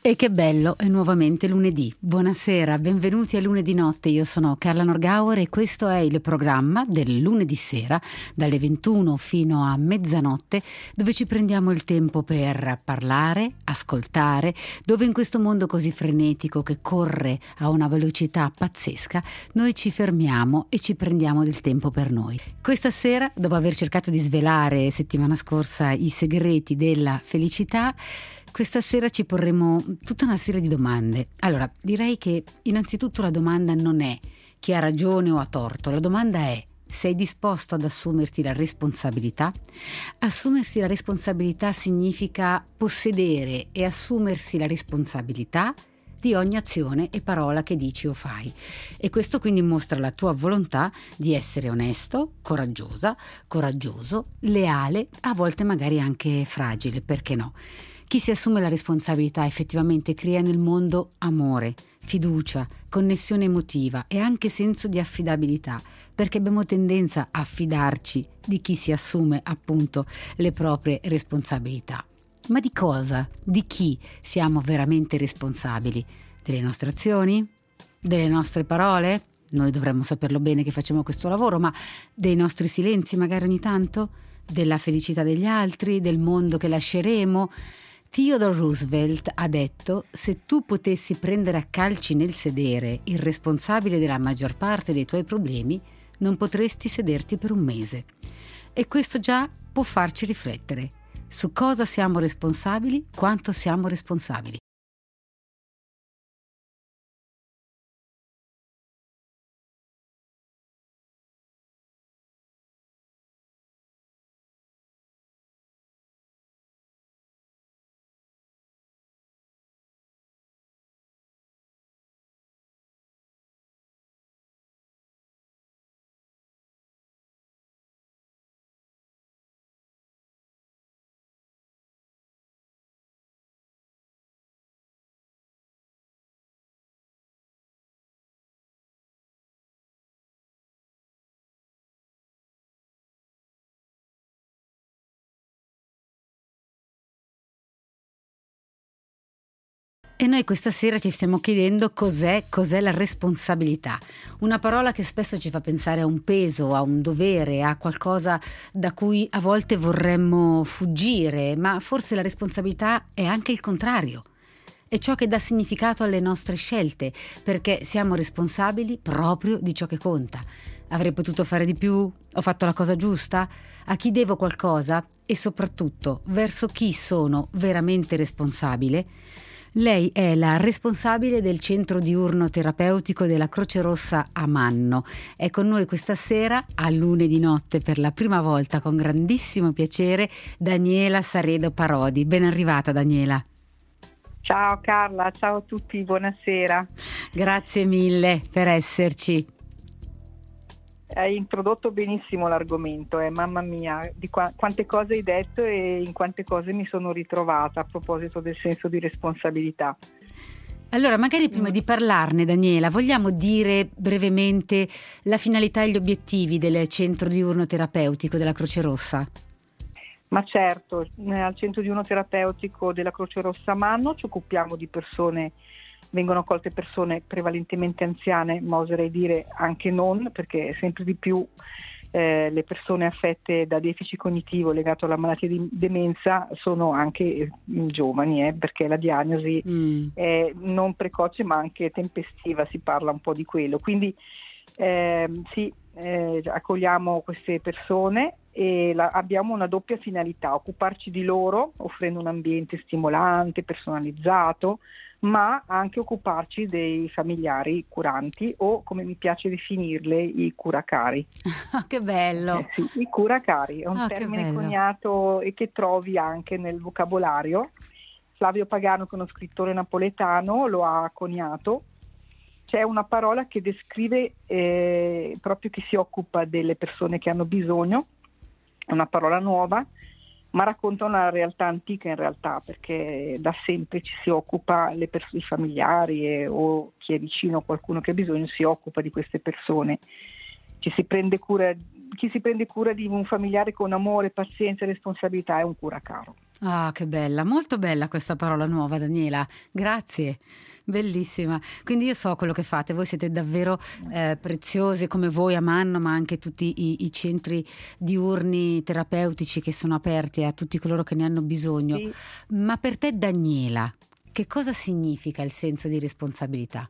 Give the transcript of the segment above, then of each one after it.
E che bello, è nuovamente lunedì. Buonasera, benvenuti a Lunedì Notte. Io sono Carla Norgauer e questo è il programma del lunedì sera dalle 21 fino a mezzanotte, dove ci prendiamo il tempo per parlare, ascoltare, dove in questo mondo così frenetico che corre a una velocità pazzesca, noi ci fermiamo e ci prendiamo del tempo per noi. Questa sera, dopo aver cercato di svelare settimana scorsa i segreti della felicità, questa sera ci porremo tutta una serie di domande. Allora, direi che innanzitutto la domanda non è chi ha ragione o ha torto, la domanda è: sei disposto ad assumerti la responsabilità? Assumersi la responsabilità significa possedere e assumersi la responsabilità di ogni azione e parola che dici o fai. E questo quindi mostra la tua volontà di essere onesto, coraggioso, leale, a volte magari anche fragile, perché no? Chi si assume la responsabilità effettivamente crea nel mondo amore, fiducia, connessione emotiva e anche senso di affidabilità, perché abbiamo tendenza a fidarci di chi si assume appunto le proprie responsabilità. Ma di cosa? Di chi siamo veramente responsabili? Delle nostre azioni? Delle nostre parole? Noi dovremmo saperlo bene che facciamo questo lavoro, ma dei nostri silenzi magari ogni tanto? Della felicità degli altri? Del mondo che lasceremo? Theodore Roosevelt ha detto: se tu potessi prendere a calci nel sedere il responsabile della maggior parte dei tuoi problemi, non potresti sederti per un mese. E questo già può farci riflettere su cosa siamo responsabili, quanto siamo responsabili. E noi questa sera ci stiamo chiedendo cos'è la responsabilità. Una parola che spesso ci fa pensare a un peso, a un dovere, a qualcosa da cui a volte vorremmo fuggire, ma forse la responsabilità è anche il contrario. È ciò che dà significato alle nostre scelte, perché siamo responsabili proprio di ciò che conta. Avrei potuto fare di più? Ho fatto la cosa giusta? A chi devo qualcosa? E soprattutto, verso chi sono veramente responsabile? Lei è la responsabile del centro diurno terapeutico della Croce Rossa a Manno. È con noi questa sera, a lunedì notte, per la prima volta, con grandissimo piacere, Daniela Saredo Parodi. Ben arrivata, Daniela. Ciao Carla, ciao a tutti, buonasera. Grazie mille per esserci. Hai introdotto benissimo l'argomento, mamma mia, di quante cose hai detto e in quante cose mi sono ritrovata a proposito del senso di responsabilità. Allora, magari prima di parlarne, Daniela, vogliamo dire brevemente la finalità e gli obiettivi del centro diurno terapeutico della Croce Rossa? Ma certo, al centro diurno terapeutico della Croce Rossa a Manno ci occupiamo di persone. Vengono accolte persone prevalentemente anziane, ma oserei dire anche non, perché sempre di più le persone affette da deficit cognitivo legato alla malattia di demenza sono anche giovani, perché la diagnosi è non precoce ma anche tempestiva, si parla un po' di quello. Quindi accogliamo queste persone e abbiamo una doppia finalità: occuparci di loro offrendo un ambiente stimolante, personalizzato, ma anche occuparci dei familiari curanti, o come mi piace definirle, i curacari. Che bello! Sì, i curacari è un termine coniato e che trovi anche nel vocabolario. Flavio Pagano, che è uno scrittore napoletano, lo ha coniato. C'è una parola che descrive proprio chi si occupa delle persone che hanno bisogno, è una parola nuova, ma racconta una realtà antica in realtà, perché da sempre ci si occupa, i familiari o chi è vicino a qualcuno che ha bisogno si occupa di queste persone. Chi si prende cura di un familiare con amore, pazienza e responsabilità è un curacaro. Ah, che bella, molto bella questa parola nuova, Daniela, grazie, bellissima. Quindi io so quello che fate, voi siete davvero preziose, come voi a Manno, ma anche tutti i centri diurni terapeutici che sono aperti a tutti coloro che ne hanno bisogno. Sì. Ma per te, Daniela, che cosa significa il senso di responsabilità?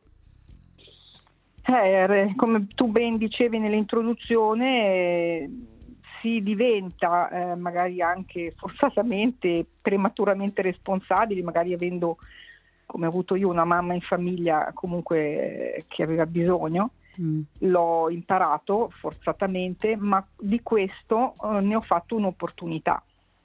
Come tu ben dicevi nell'introduzione, si diventa magari anche forzatamente, prematuramente responsabili, magari avendo, come ho avuto io, una mamma in famiglia comunque che aveva bisogno. L'ho imparato forzatamente, ma di questo ne ho fatto un'opportunità.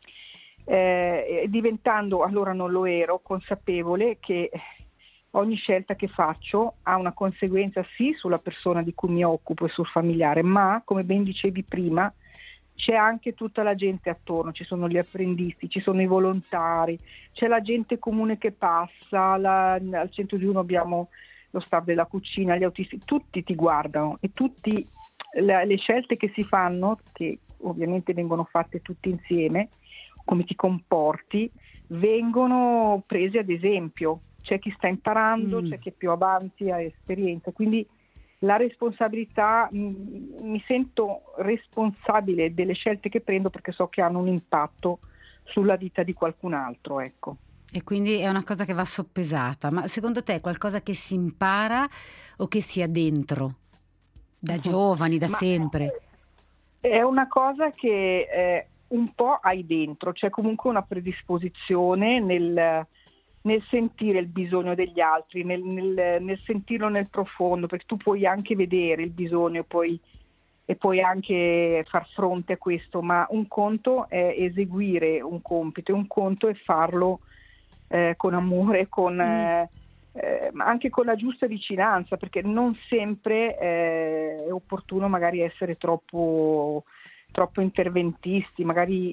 Diventando, allora non lo ero, consapevole che ogni scelta che faccio ha una conseguenza sì sulla persona di cui mi occupo e sul familiare, ma come ben dicevi prima c'è anche tutta la gente attorno, ci sono gli apprendisti, ci sono i volontari, c'è la gente comune che passa, al 101 abbiamo lo staff della cucina, gli autisti, tutti ti guardano e tutti le scelte che si fanno, che ovviamente vengono fatte tutti insieme, come ti comporti, vengono presi ad esempio. C'è chi sta imparando, c'è chi è più avanti, ha esperienza, quindi la responsabilità, mi sento responsabile delle scelte che prendo perché so che hanno un impatto sulla vita di qualcun altro, ecco. E quindi è una cosa che va soppesata, ma secondo te è qualcosa che si impara o che si ha dentro? Da giovani, da sempre? È una cosa che un po' hai dentro, c'è comunque una predisposizione nel sentire il bisogno degli altri, nel sentirlo nel profondo, perché tu puoi anche vedere il bisogno e puoi anche far fronte a questo, ma un conto è eseguire un compito e un conto è farlo con amore, anche con la giusta vicinanza, perché non sempre è opportuno magari essere troppo interventisti, magari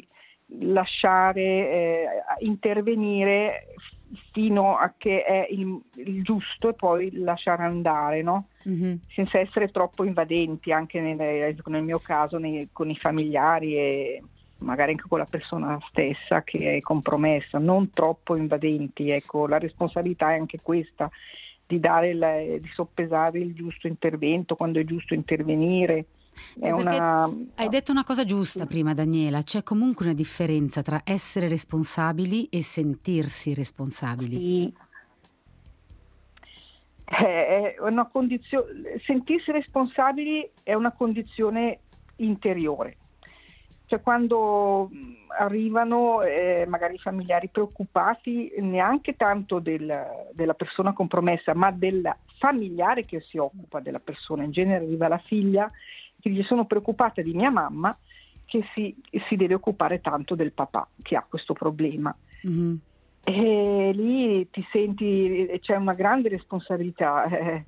lasciare intervenire fino a che è il giusto e poi lasciare andare, no? Senza essere troppo invadenti, anche nel mio caso con i familiari e magari anche con la persona stessa che è compromessa, non troppo invadenti. Ecco, la responsabilità è anche questa, di di soppesare il giusto intervento, quando è giusto intervenire. Hai detto una cosa giusta prima, Daniela, c'è comunque una differenza tra essere responsabili e sentirsi responsabili. Sì. È una condizione, sentirsi responsabili è una condizione interiore, cioè quando arrivano magari familiari preoccupati neanche tanto della persona compromessa, ma del familiare che si occupa della persona. In genere arriva la figlia che dice: sono preoccupata di mia mamma che si deve occupare tanto del papà che ha questo problema. E lì ti senti, c'è una grande responsabilità.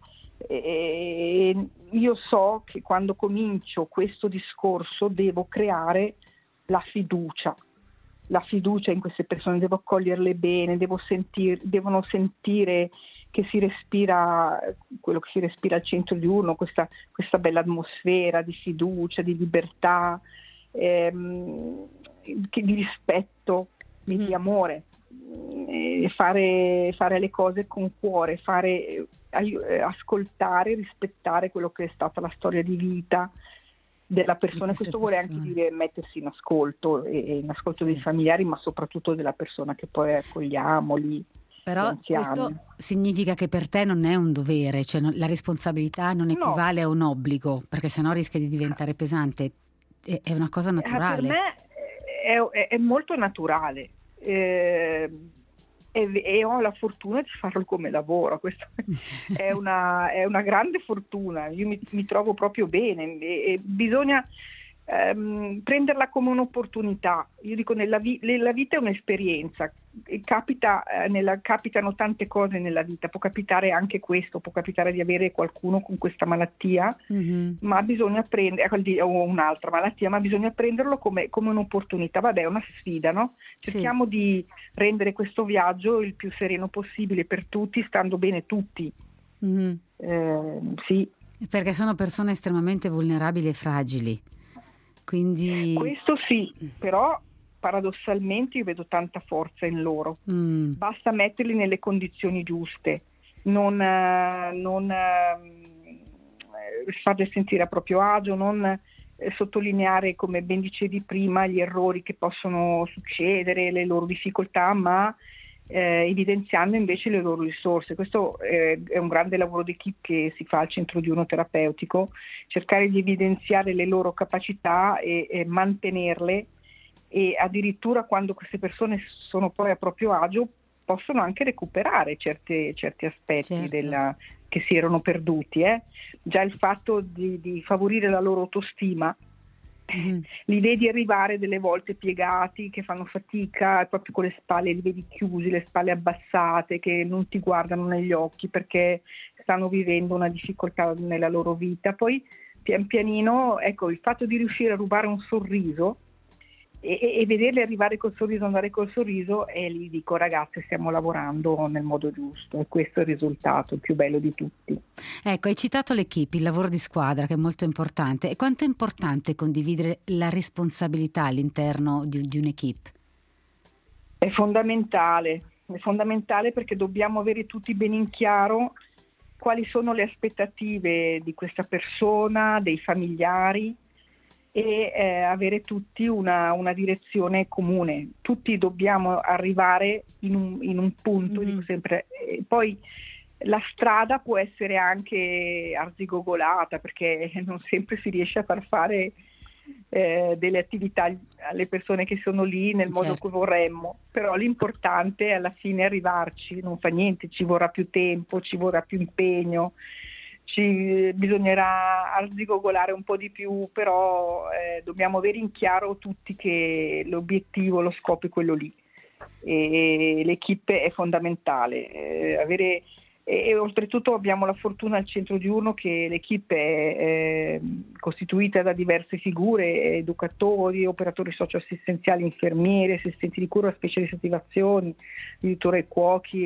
E io so che quando comincio questo discorso devo creare la fiducia in queste persone, devo accoglierle bene, devono sentire che si respira quello che si respira al centro di uno, questa bella atmosfera di fiducia, di libertà, di rispetto, di amore. Fare le cose con cuore, ascoltare, rispettare quello che è stata la storia di vita della persona. Questo vuole anche dire mettersi in ascolto e in ascolto dei familiari, ma soprattutto della persona che poi accogliamo lì. Però questo significa che per te non è un dovere, cioè la responsabilità non equivale a un obbligo, perché sennò rischia di diventare pesante, è una cosa naturale. Per me è molto naturale. E ho la fortuna di farlo come lavoro. Questa è una grande fortuna. Io mi trovo proprio bene e bisogna prenderla come un'opportunità. Io dico, nella vita è un'esperienza, capitano tante cose nella vita, può capitare anche questo, può capitare di avere qualcuno con questa malattia, ma bisogna o un'altra malattia, ma bisogna prenderlo come un'opportunità. Vabbè, è una sfida, no? Cerchiamo di rendere questo viaggio il più sereno possibile per tutti, stando bene tutti. Sì. Perché sono persone estremamente vulnerabili e fragili. Quindi... Questo sì, però paradossalmente io vedo tanta forza in loro. Basta metterli nelle condizioni giuste, non farli sentire a proprio agio, non sottolineare, come ben dicevi prima, gli errori che possono succedere, le loro difficoltà, ma evidenziando invece le loro risorse. Questo è un grande lavoro d'equipe che si fa al centro diurno terapeutico, cercare di evidenziare le loro capacità e mantenerle, e addirittura quando queste persone sono poi a proprio agio possono anche recuperare certi aspetti che si erano perduti. Già il fatto di favorire la loro autostima, li vedi arrivare delle volte piegati, che fanno fatica, proprio con le spalle, li vedi chiusi, le spalle abbassate, che non ti guardano negli occhi perché stanno vivendo una difficoltà nella loro vita. Poi pian pianino, ecco, il fatto di riuscire a rubare un sorriso e vederli arrivare col sorriso, andare col sorriso, e gli dico: ragazzi, stiamo lavorando nel modo giusto, e questo è il risultato più bello di tutti. Ecco, hai citato l'equipe, il lavoro di squadra, che è molto importante. E quanto è importante condividere la responsabilità all'interno di un'equipe? È fondamentale perché dobbiamo avere tutti ben in chiaro quali sono le aspettative di questa persona, dei familiari, e avere tutti una direzione comune. Tutti dobbiamo arrivare in un punto, dico sempre. Poi la strada può essere anche arzigogolata, perché non sempre si riesce a far fare delle attività alle persone che sono lì nel modo che vorremmo, però l'importante è alla fine arrivarci. Non fa niente, ci vorrà più tempo, ci vorrà più impegno, bisognerà arzigogolare un po' di più, però dobbiamo avere in chiaro tutti che l'obiettivo, lo scopo è quello lì, e l'equipe è fondamentale. E oltretutto abbiamo la fortuna al centro diurno che l'equipe è costituita da diverse figure: educatori, operatori socioassistenziali, infermieri, assistenti di cura, specialisti di attivazioni, addirittura i cuochi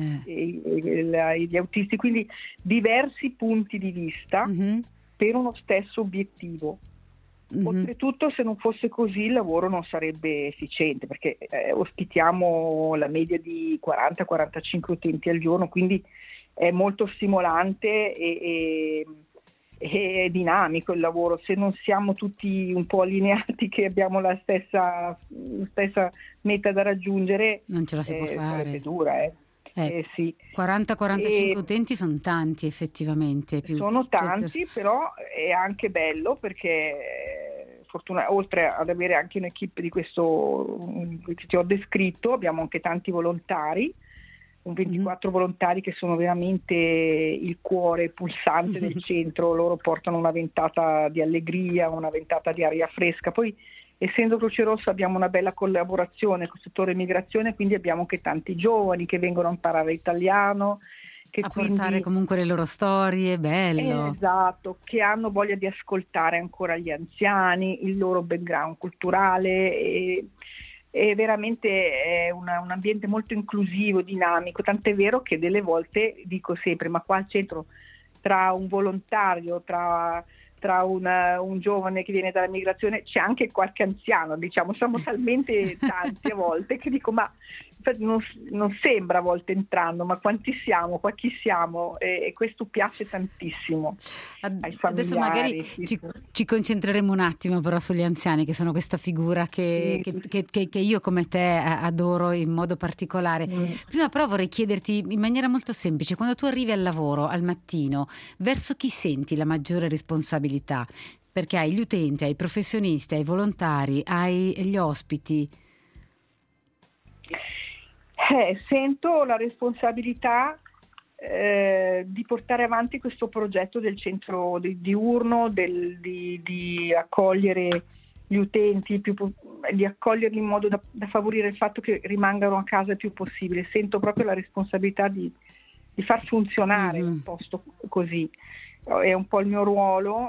e gli autisti, quindi diversi punti di vista per uno stesso obiettivo. Oltretutto, se non fosse così, il lavoro non sarebbe efficiente, perché ospitiamo la media di 40-45 utenti al giorno, quindi è molto stimolante e dinamico il lavoro. Se non siamo tutti un po' allineati, che abbiamo la stessa meta da raggiungere, non ce la si può fare. È dura, sì. 40-45 utenti sono tanti, effettivamente. Sono tanti, però è anche bello, perché oltre ad avere anche un'equipe di questo che ti ho descritto, abbiamo anche tanti volontari, 24 volontari che sono veramente il cuore pulsante del centro. Loro portano una ventata di allegria, una ventata di aria fresca. Poi, essendo Croce Rossa, abbiamo una bella collaborazione con il settore migrazione, quindi abbiamo anche tanti giovani che vengono a imparare italiano, che portare comunque le loro storie, bello. Esatto, che hanno voglia di ascoltare ancora gli anziani, il loro background culturale, e veramente è un ambiente molto inclusivo, dinamico, tant'è vero che delle volte dico sempre: ma qua al centro, tra un volontario, tra un giovane che viene dalla migrazione, c'è anche qualche anziano, diciamo, siamo talmente tanti a volte che dico: ma non sembra a volte entrando, ma quanti siamo, qua chi siamo, e questo piace tantissimo ai familiari. Adesso magari ci concentreremo un attimo però sugli anziani, che sono questa figura che io come te adoro in modo particolare. Prima però vorrei chiederti in maniera molto semplice: quando tu arrivi al lavoro al mattino, verso chi senti la maggiore responsabilità? Perché hai gli utenti, hai i professionisti, hai i volontari, hai gli ospiti. Sento la responsabilità di portare avanti questo progetto del centro diurno, di accogliere gli utenti, di accoglierli in modo da favorire il fatto che rimangano a casa il più possibile. Sento proprio la responsabilità di far funzionare un posto così. È un po' il mio ruolo,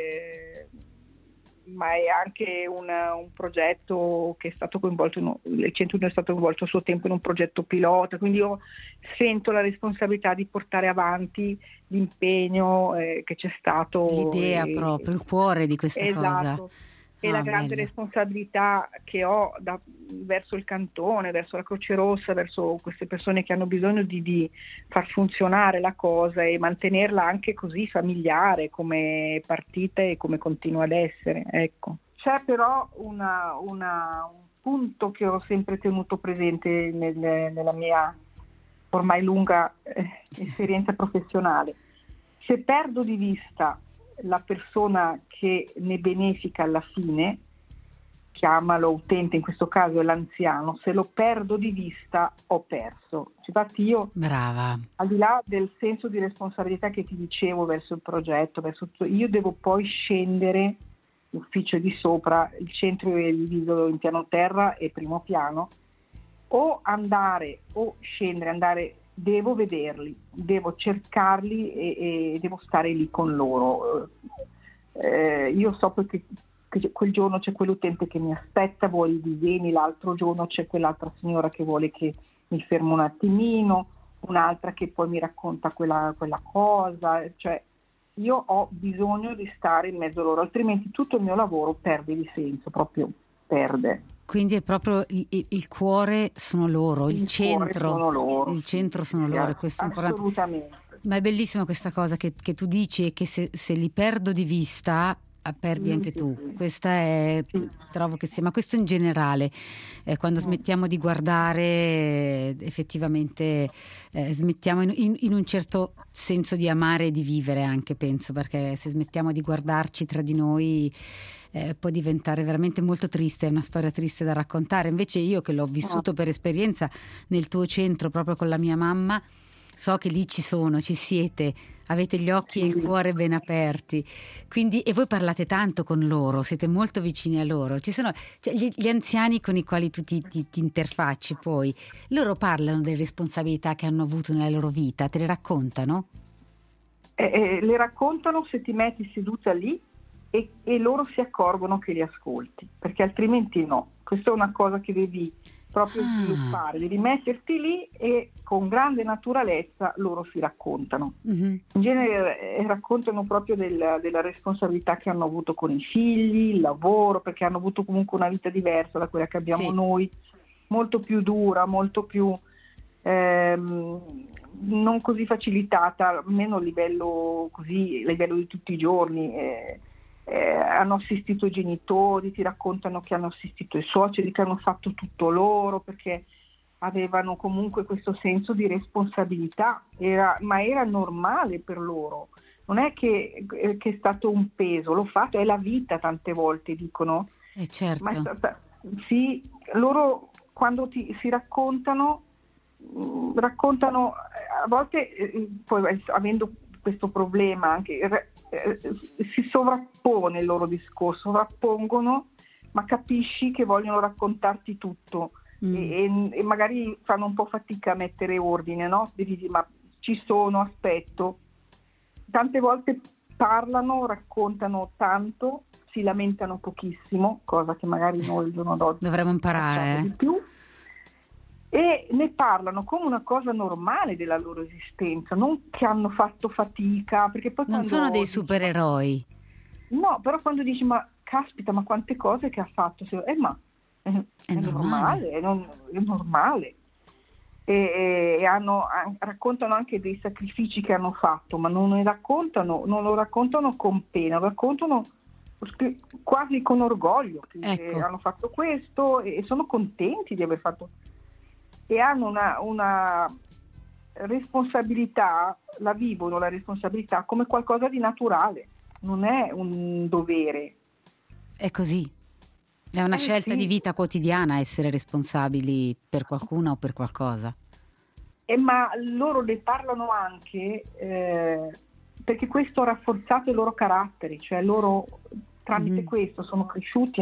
ma è anche un progetto che è stato coinvolto, il centro è stato coinvolto a suo tempo in un progetto pilota, quindi io sento la responsabilità di portare avanti l'impegno che c'è stato. L'idea proprio, il cuore di questa cosa. e la grande responsabilità che ho verso il cantone, verso la Croce Rossa, verso queste persone che hanno bisogno di far funzionare la cosa e mantenerla anche così familiare come partita e come continua ad essere, ecco. C'è però un punto che ho sempre tenuto presente nella mia ormai lunga esperienza professionale. Se perdo di vista la persona che ne benefica alla fine, chiamalo utente, in questo caso è l'anziano, se lo perdo di vista ho perso. Infatti io, brava, al di là del senso di responsabilità che ti dicevo verso il progetto, io devo poi scendere l'ufficio di sopra, il centro è diviso in piano terra e primo piano, o andare o scendere, devo vederli, devo cercarli e devo stare lì con loro. Io so che quel giorno c'è quell'utente che mi aspetta, vuole i disegni, l'altro giorno c'è quell'altra signora che vuole che mi fermo un attimino, un'altra che poi mi racconta quella cosa, cioè io ho bisogno di stare in mezzo a loro, altrimenti tutto il mio lavoro perde di senso, proprio perde. Quindi è proprio il cuore sono loro, il centro sono loro. Il centro sono loro, questo è importante. Assolutamente. Ma è bellissima questa cosa che tu dici, che se li perdo di vista perdi anche tu. Questa è, trovo che sia, ma questo in generale, quando smettiamo di guardare, effettivamente smettiamo in un certo senso di amare e di vivere anche, penso, perché se smettiamo di guardarci tra di noi può diventare veramente molto triste, è una storia triste da raccontare. Invece io, che l'ho vissuto per esperienza nel tuo centro proprio con la mia mamma, so che lì ci siete, avete gli occhi e il cuore ben aperti, quindi, e voi parlate tanto con loro, siete molto vicini a loro. Ci sono gli anziani con i quali tu ti interfacci, poi loro parlano delle responsabilità che hanno avuto nella loro vita, te le raccontano? Le raccontano se ti metti seduta lì e loro si accorgono che li ascolti, perché altrimenti no. Questa è una cosa che devi proprio sviluppare, devi metterti lì e con grande naturalezza loro si raccontano. In genere raccontano proprio della responsabilità che hanno avuto con i figli, il lavoro, perché hanno avuto comunque una vita diversa da quella che abbiamo noi, molto più dura, molto più non così facilitata, almeno a livello di tutti i giorni. Hanno assistito i genitori, ti raccontano che hanno assistito i suoceri, che hanno fatto tutto loro perché avevano comunque questo senso di responsabilità, ma era normale per loro, non è che è stato un peso, l'ho fatto, è la vita, tante volte dicono. Certo. Ma sì, loro quando si raccontano a volte, poi avendo questo problema anche si sovrappone il loro discorso, sovrappongono, ma capisci che vogliono raccontarti tutto e magari fanno un po' fatica a mettere ordine, no? Dici, ma ci sono, aspetto. Tante volte parlano, raccontano tanto, si lamentano pochissimo, cosa che magari noi il giorno d'oggi dovremmo imparare di più. E ne parlano come una cosa normale della loro esistenza, non che hanno fatto fatica, perché poi non sono dei supereroi. No, però quando dici ma caspita, ma quante cose che ha fatto, è normale, è normale. E raccontano anche dei sacrifici che hanno fatto, ma non lo raccontano con pena, lo raccontano quasi con orgoglio, che hanno fatto questo e sono contenti di aver fatto, e hanno una responsabilità, la vivono la responsabilità come qualcosa di naturale, non è un dovere. È così, è una scelta di vita quotidiana essere responsabili per qualcuno o per qualcosa. Ma loro ne parlano anche perché questo ha rafforzato i loro caratteri, cioè loro tramite questo sono cresciuti,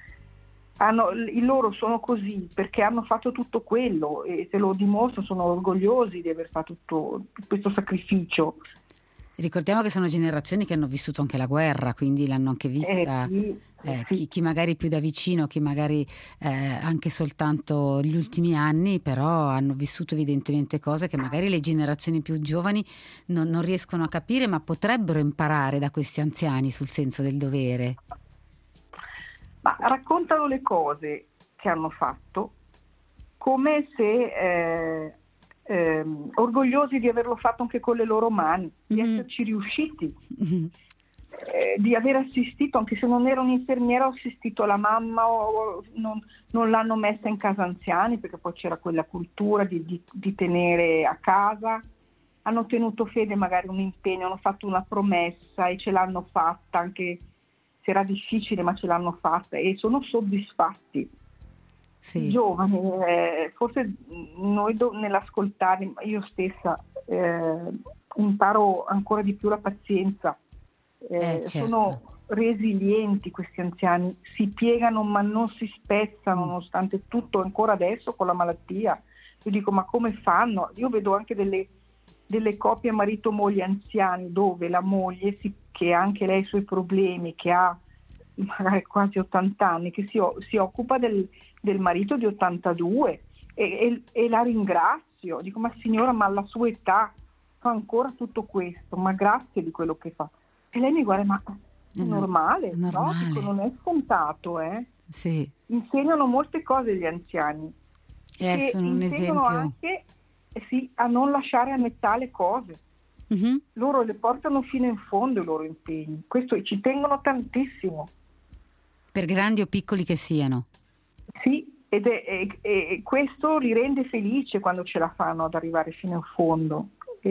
loro sono così perché hanno fatto tutto quello e te lo dimostro, sono orgogliosi di aver fatto tutto questo sacrificio. Ricordiamo che sono generazioni che hanno vissuto anche la guerra, quindi l'hanno anche vista, chi magari più da vicino, chi magari anche soltanto gli ultimi anni, però hanno vissuto evidentemente cose che magari le generazioni più giovani non riescono a capire, ma potrebbero imparare da questi anziani sul senso del dovere. Ma raccontano le cose che hanno fatto come se orgogliosi di averlo fatto anche con le loro mani, di esserci riusciti, di aver assistito, anche se non ero un'infermiera, ho assistito la mamma o non l'hanno messa in casa anziani, perché poi c'era quella cultura di tenere a casa. Hanno tenuto fede magari un impegno, hanno fatto una promessa e ce l'hanno fatta, anche se era difficile, ma ce l'hanno fatta e sono soddisfatti. Sì. I giovani, forse noi nell'ascoltare, io stessa imparo ancora di più la pazienza. Certo. Sono resilienti questi anziani, si piegano ma non si spezzano nonostante tutto, ancora adesso con la malattia. Io dico, ma come fanno? Io vedo anche delle coppie marito-moglie anziani dove la moglie, che ha anche lei i suoi problemi, che ha magari quasi 80 anni, che si occupa del marito di 82 e la ringrazio. Dico, ma signora, ma alla sua età fa ancora tutto questo, ma grazie di quello che fa. E lei mi guarda, ma è normale, no? Dico, non è scontato, Sì. Insegnano molte cose gli anziani. Sono un esempio. Anche a non lasciare a metà le cose. Loro le portano fino in fondo i loro impegni. Questo ci tengono tantissimo. Per grandi o piccoli che siano. Sì, e questo li rende felici quando ce la fanno ad arrivare fino in fondo.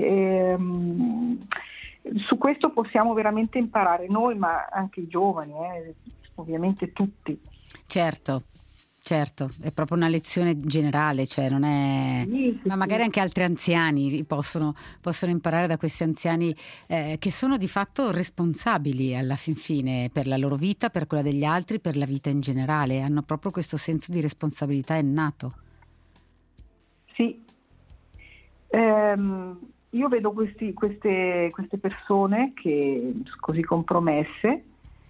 Su questo possiamo veramente imparare noi, ma anche i giovani, ovviamente tutti. Certo, è proprio una lezione generale, cioè non è. Sì, ma magari anche altri anziani possono imparare da questi anziani che sono di fatto responsabili alla fin fine per la loro vita, per quella degli altri, per la vita in generale, hanno proprio questo senso di responsabilità innato. Sì. Io vedo queste persone che così compromesse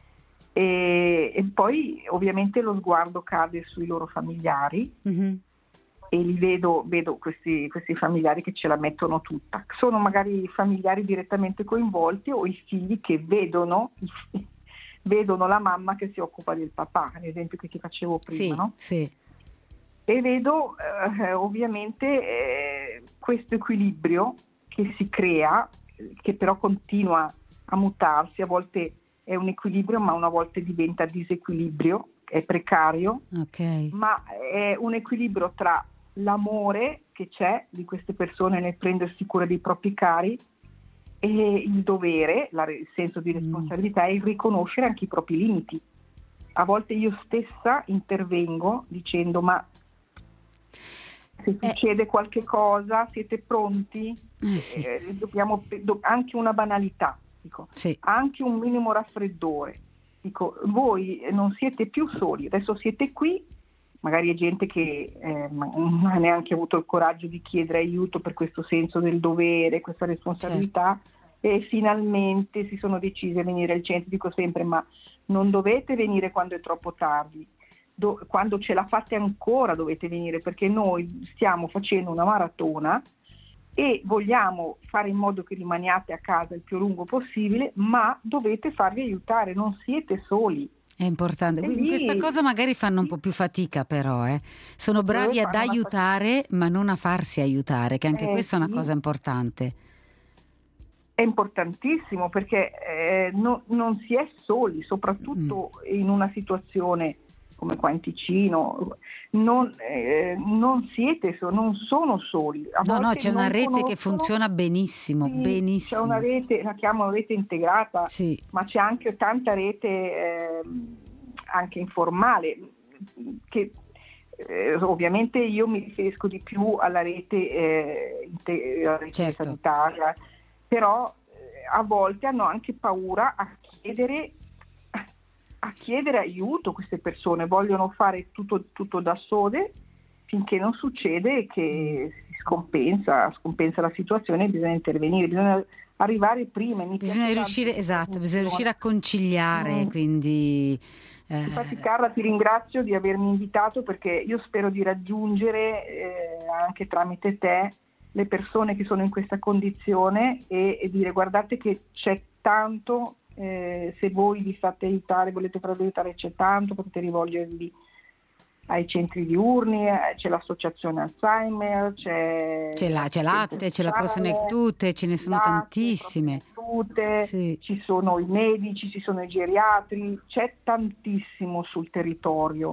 e poi ovviamente lo sguardo cade sui loro familiari e li vedo questi familiari che ce la mettono tutta. Sono magari familiari direttamente coinvolti o i figli che vedono la mamma che si occupa del papà, ad esempio che ti facevo prima, sì, no? Sì. E vedo ovviamente questo equilibrio che si crea, che però continua a mutarsi, a volte è un equilibrio ma una volta diventa disequilibrio, è precario, ma è un equilibrio tra l'amore che c'è di queste persone nel prendersi cura dei propri cari e il dovere, il senso di responsabilità e il riconoscere anche i propri limiti. A volte io stessa intervengo dicendo, ma se succede qualche cosa, siete pronti? Sì. Dobbiamo anche una banalità, dico, sì. Anche un minimo raffreddore. Dico, voi non siete più soli, adesso siete qui, magari è gente che non ha neanche avuto il coraggio di chiedere aiuto per questo senso del dovere, questa responsabilità, e finalmente si sono decisi a venire al centro. Dico sempre, ma non dovete venire quando è troppo tardi. Quando ce la fate ancora dovete venire, perché noi stiamo facendo una maratona e vogliamo fare in modo che rimaniate a casa il più a lungo possibile, ma dovete farvi aiutare, non siete soli. È importante. Quindi questa cosa magari fanno un po' più fatica, però sono bravi ad aiutare ma non a farsi aiutare, che anche questa è una cosa importante. È importantissimo perché non si è soli, soprattutto in una situazione come qua in Ticino, non sono soli. No, c'è una rete che funziona benissimo, benissimo. C'è una rete, la chiamo rete integrata, sì. Ma c'è anche tanta rete anche informale, che ovviamente io mi riferisco di più alla rete, certo. sanitaria, però a volte hanno anche paura a chiedere aiuto. Queste persone vogliono fare tutto da sole finché non succede che si scompensa la situazione e bisogna intervenire, bisogna arrivare prima. Bisogna riuscire a conciliare, quindi. Infatti Carla, ti ringrazio di avermi invitato, perché io spero di raggiungere anche tramite te le persone che sono in questa condizione e dire: guardate che c'è tanto se voi vi fate aiutare, volete farvi aiutare, c'è tanto, potete rivolgervi ai centri diurni, c'è l'associazione Alzheimer, c'è Latte, c'è la Prosenectute, ce ne sono tantissime. Sì. Ci sono i medici, ci sono i geriatri, c'è tantissimo sul territorio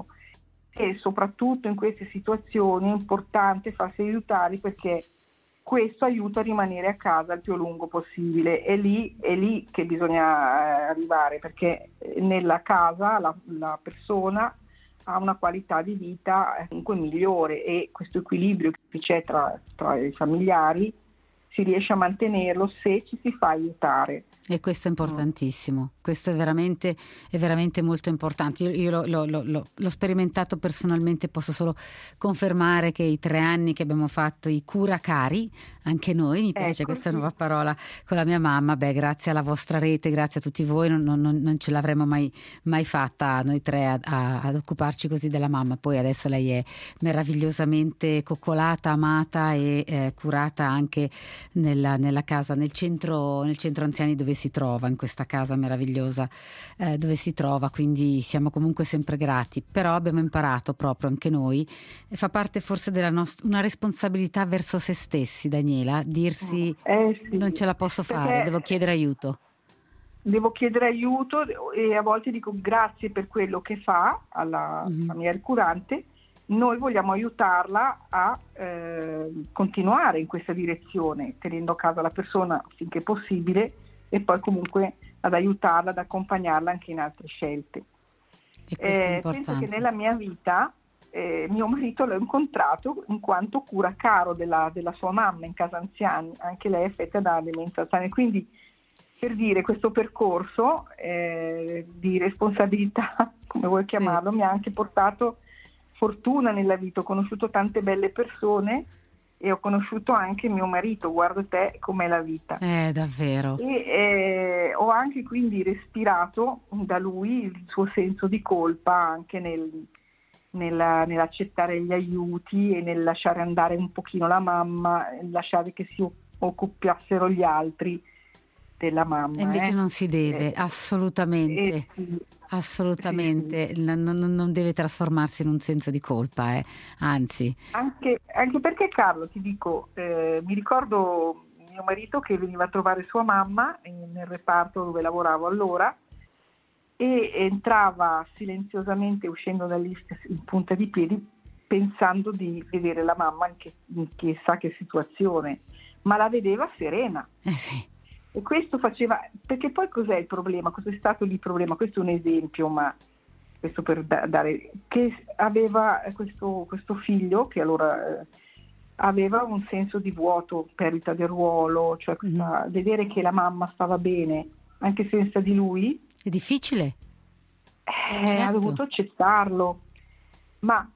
e soprattutto in queste situazioni è importante farsi aiutare, perché questo aiuta a rimanere a casa il più a lungo possibile. È lì che bisogna arrivare, perché nella casa la persona ha una qualità di vita comunque migliore, e questo equilibrio che c'è tra i familiari si riesce a mantenerlo se ci si fa aiutare. E questo è importantissimo, questo è veramente molto importante. Io l'ho sperimentato personalmente, posso solo confermare che i 3 anni che abbiamo fatto i curacari, anche noi, mi piace questa nuova parola, con la mia mamma, grazie alla vostra rete, grazie a tutti voi, non ce l'avremmo mai fatta noi 3 ad occuparci così della mamma. Poi adesso lei è meravigliosamente coccolata, amata e curata anche nella casa, nel centro anziani dove si trova, in questa casa meravigliosa dove si trova, quindi siamo comunque sempre grati. Però abbiamo imparato proprio anche noi, e fa parte forse della nostra una responsabilità verso se stessi, Daniela, dirsi sì, non ce la posso fare, devo chiedere aiuto. Devo chiedere aiuto, e a volte dico grazie per quello che fa alla familiare curante. Noi vogliamo aiutarla a continuare in questa direzione, tenendo a casa la persona finché possibile, e poi comunque ad aiutarla, ad accompagnarla anche in altre scelte. E questo è importante. Penso che nella mia vita mio marito l'ho incontrato in quanto curacaro della sua mamma in casa anziani, anche lei è affetta da demenza Alzheimer, quindi per dire, questo percorso di responsabilità, come vuoi chiamarlo, mi ha anche portato fortuna nella vita. Ho conosciuto tante belle persone e ho conosciuto anche mio marito, guarda te com'è la vita. Davvero. E ho anche quindi respirato da lui il suo senso di colpa anche nell'accettare gli aiuti e nel lasciare andare un pochino la mamma, lasciare che si occupassero gli altri della mamma. E invece non si deve, assolutamente. Assolutamente, sì. Non deve trasformarsi in un senso di colpa, anzi. Anche perché, Carlo, ti dico, mi ricordo mio marito che veniva a trovare sua mamma nel reparto dove lavoravo allora, e entrava silenziosamente uscendo dal lift in punta di piedi, pensando di vedere la mamma in chissà che situazione, ma la vedeva serena. Sì. E questo faceva, perché poi cos'è il problema? Cos'è stato il problema? Questo è un esempio, ma questo per dare, che aveva questo figlio che allora aveva un senso di vuoto, perdita del ruolo, cioè vedere che la mamma stava bene anche senza di lui. È difficile. Certo. Ha dovuto accettarlo, ma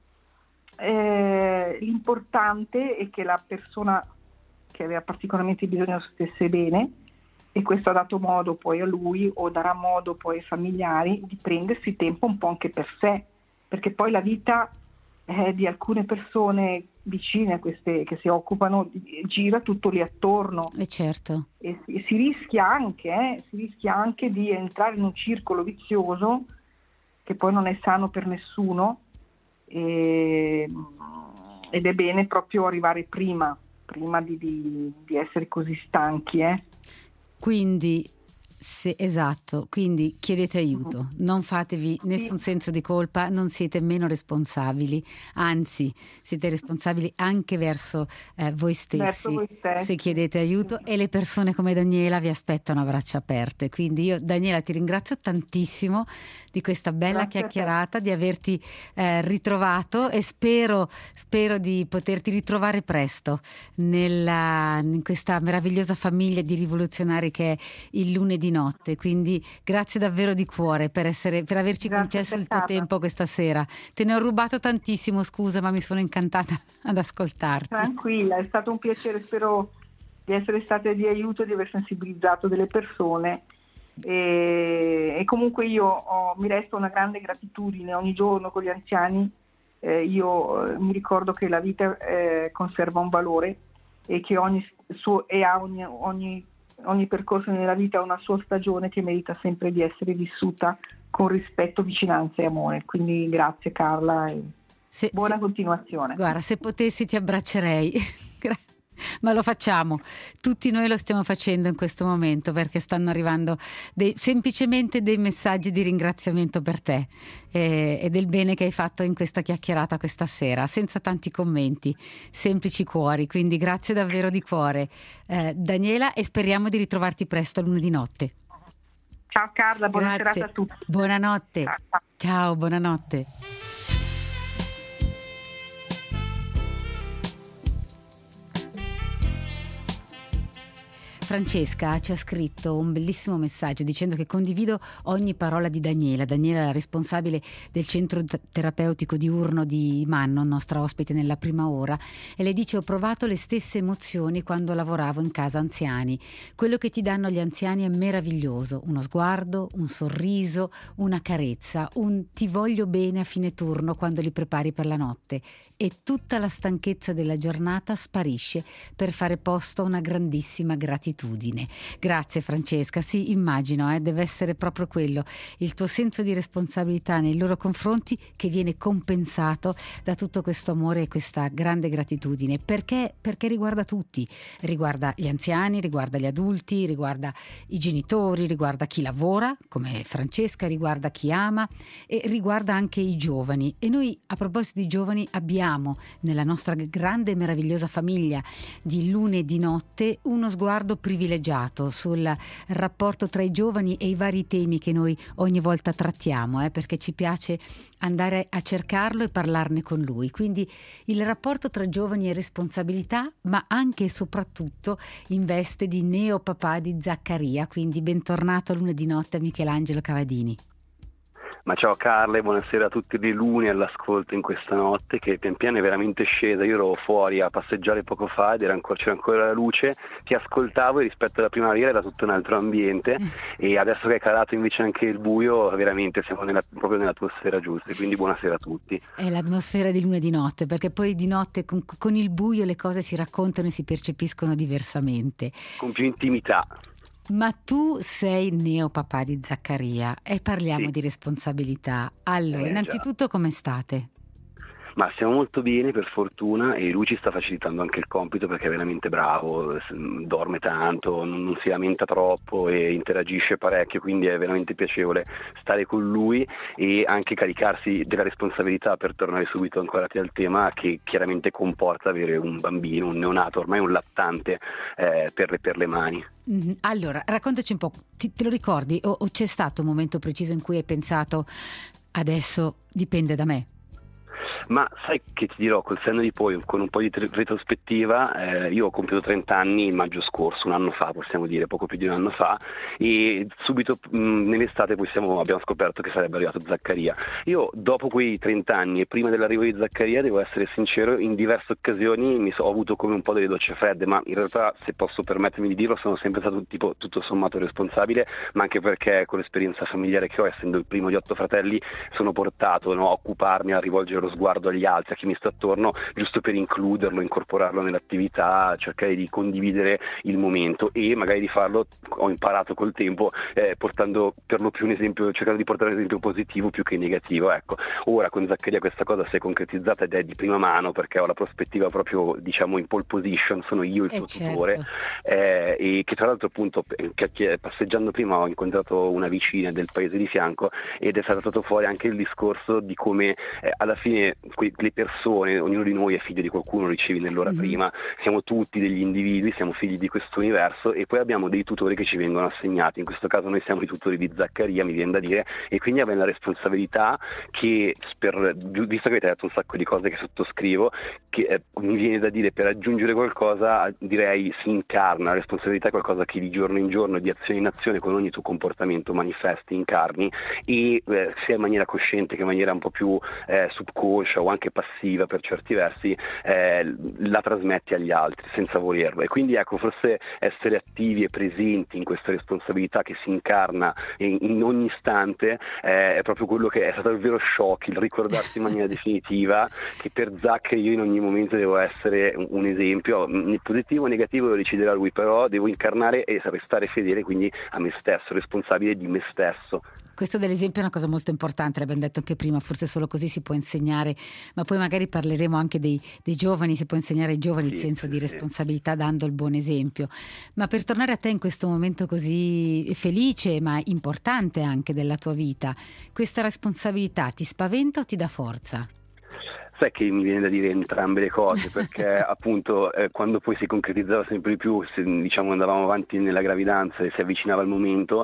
l'importante è che la persona che aveva particolarmente bisogno stesse bene, e questo ha dato modo poi a lui, o darà modo poi ai familiari, di prendersi tempo un po' anche per sé, perché poi la vita di alcune persone vicine a queste che si occupano gira tutto lì attorno. E certo. E si rischia anche di entrare in un circolo vizioso che poi non è sano per nessuno, ed è bene proprio arrivare prima di essere così stanchi. Quindi esatto, quindi chiedete aiuto, non fatevi nessun senso di colpa, non siete meno responsabili, anzi siete responsabili anche verso voi stessi se chiedete aiuto, e le persone come Daniela vi aspettano a braccia aperte. Quindi io, Daniela, ti ringrazio tantissimo di questa bella chiacchierata, di averti ritrovato, e spero di poterti ritrovare presto in questa meravigliosa famiglia di rivoluzionari che è il lunedì notte. Quindi grazie davvero di cuore per averci concesso il tuo tempo questa sera. Te ne ho rubato tantissimo, scusa, ma mi sono incantata ad ascoltarti. Tranquilla, è stato un piacere, spero di essere stata di aiuto, di aver sensibilizzato delle persone, e comunque io mi resta una grande gratitudine ogni giorno con gli anziani. Io mi ricordo che la vita conserva un valore, e che ogni ogni percorso nella vita ha una sua stagione che merita sempre di essere vissuta con rispetto, vicinanza e amore. Quindi grazie Carla e buona continuazione. Guarda, se potessi ti abbraccerei. Ma lo facciamo, tutti noi lo stiamo facendo in questo momento, perché stanno arrivando semplicemente dei messaggi di ringraziamento per te e del bene che hai fatto in questa chiacchierata questa sera, senza tanti commenti, semplici cuori, quindi grazie davvero di cuore, Daniela, e speriamo di ritrovarti presto lunedì notte. Ciao Carla, buona serata a tutti. Buonanotte. Ciao, buonanotte. Francesca ci ha scritto un bellissimo messaggio dicendo che condivido ogni parola di Daniela. Daniela è la responsabile del centro terapeutico diurno di Manno, nostra ospite nella prima ora, e lei dice: ho provato le stesse emozioni quando lavoravo in casa anziani. Quello che ti danno gli anziani è meraviglioso, uno sguardo, un sorriso, una carezza, un ti voglio bene a fine turno quando li prepari per la notte, e tutta la stanchezza della giornata sparisce per fare posto a una grandissima gratitudine. Grazie Francesca, sì, immagino, deve essere proprio quello, il tuo senso di responsabilità nei loro confronti, che viene compensato da tutto questo amore e questa grande gratitudine, perché riguarda tutti, riguarda gli anziani, riguarda gli adulti, riguarda i genitori, riguarda chi lavora come Francesca, riguarda chi ama e riguarda anche i giovani. E noi, a proposito di giovani, abbiamo nella nostra grande e meravigliosa famiglia di lunedì notte uno sguardo privilegiato sul rapporto tra i giovani e i vari temi che noi ogni volta trattiamo, perché ci piace andare a cercarlo e parlarne con lui. Quindi il rapporto tra giovani e responsabilità, ma anche e soprattutto in veste di neopapà di Zaccaria. Quindi bentornato lunedì notte a Michelangelo Cavadini. Ma ciao Carla e buonasera a tutti dei luni all'ascolto in questa notte che pian piano è veramente scesa. Io ero fuori a passeggiare poco fa ed c'era ancora la luce, ti ascoltavo e rispetto alla primavera era tutto un altro ambiente e adesso che è calato invece anche il buio, veramente siamo proprio nell'atmosfera giusta, quindi buonasera a tutti. È l'atmosfera di lunedì notte, perché poi di notte con il buio le cose si raccontano e si percepiscono diversamente. Con più intimità. Ma tu sei neopapà di Zaccaria e parliamo di responsabilità. Allora, innanzitutto come state? Ma stiamo molto bene per fortuna e lui ci sta facilitando anche il compito perché è veramente bravo, dorme tanto, non si lamenta troppo e interagisce parecchio, quindi è veramente piacevole stare con lui e anche caricarsi della responsabilità, per tornare subito ancora al tema, che chiaramente comporta avere un bambino, un neonato, ormai un lattante per le mani. Allora, raccontaci un po', te lo ricordi o c'è stato un momento preciso in cui hai pensato adesso dipende da me? Ma sai che ti dirò, col senno di poi, con un po' di retrospettiva, io ho compiuto 30 anni il maggio scorso, un anno fa possiamo dire, poco più di un anno fa, e subito nell'estate poi abbiamo scoperto che sarebbe arrivato Zaccaria. Io dopo quei 30 anni e prima dell'arrivo di Zaccaria, devo essere sincero, in diverse occasioni ho avuto come un po' delle docce fredde, ma in realtà, se posso permettermi di dirlo, sono sempre stato tipo tutto sommato responsabile, ma anche perché con l'esperienza familiare che ho, essendo il primo di 8 fratelli, sono portato a occuparmi, a rivolgere lo sguardo agli altri, a chi mi sta attorno, giusto per includerlo, incorporarlo nell'attività, cercare di condividere il momento e magari di farlo, ho imparato col tempo, portando per lo più un esempio, cercando di portare un esempio positivo più che negativo. Ecco, ora con Zaccaria questa cosa si è concretizzata ed è di prima mano perché ho la prospettiva proprio, diciamo, in pole position, sono io il suo tutore, e che tra l'altro appunto passeggiando prima ho incontrato una vicina del paese di fianco ed è saltato fuori anche il discorso di come alla fine le persone, ognuno di noi è figlio di qualcuno, ricevi nell'ora prima, siamo tutti degli individui, siamo figli di questo universo e poi abbiamo dei tutori che ci vengono assegnati. In questo caso noi siamo i tutori di Zaccaria, mi viene da dire, e quindi abbiamo la responsabilità che, visto che avete detto un sacco di cose che sottoscrivo, che mi viene da dire, per aggiungere qualcosa, direi si incarna. La responsabilità è qualcosa che di giorno in giorno, di azione in azione, con ogni tuo comportamento manifesti, incarni, e sia in maniera cosciente che in maniera un po' più subconscia, inconscia o anche passiva per certi versi, la trasmetti agli altri senza volerlo. E quindi ecco, forse essere attivi e presenti in questa responsabilità che si incarna in ogni istante è proprio quello che è stato il vero shock, il ricordarsi in maniera definitiva che per Zach io in ogni momento devo essere un esempio, positivo o negativo lo deciderà lui, però devo incarnare e restare fedele quindi a me stesso, responsabile di me stesso. Questo dell'esempio è una cosa molto importante, l'abbiamo detto anche prima, forse solo così si può insegnare, ma poi magari parleremo anche dei giovani, si può insegnare ai giovani il senso di responsabilità dando il buon esempio. Ma per tornare a te in questo momento così felice ma importante anche della tua vita, questa responsabilità ti spaventa o ti dà forza? Sai che mi viene da dire entrambe le cose, perché appunto quando poi si concretizzava sempre di più, diciamo andavamo avanti nella gravidanza e si avvicinava il momento,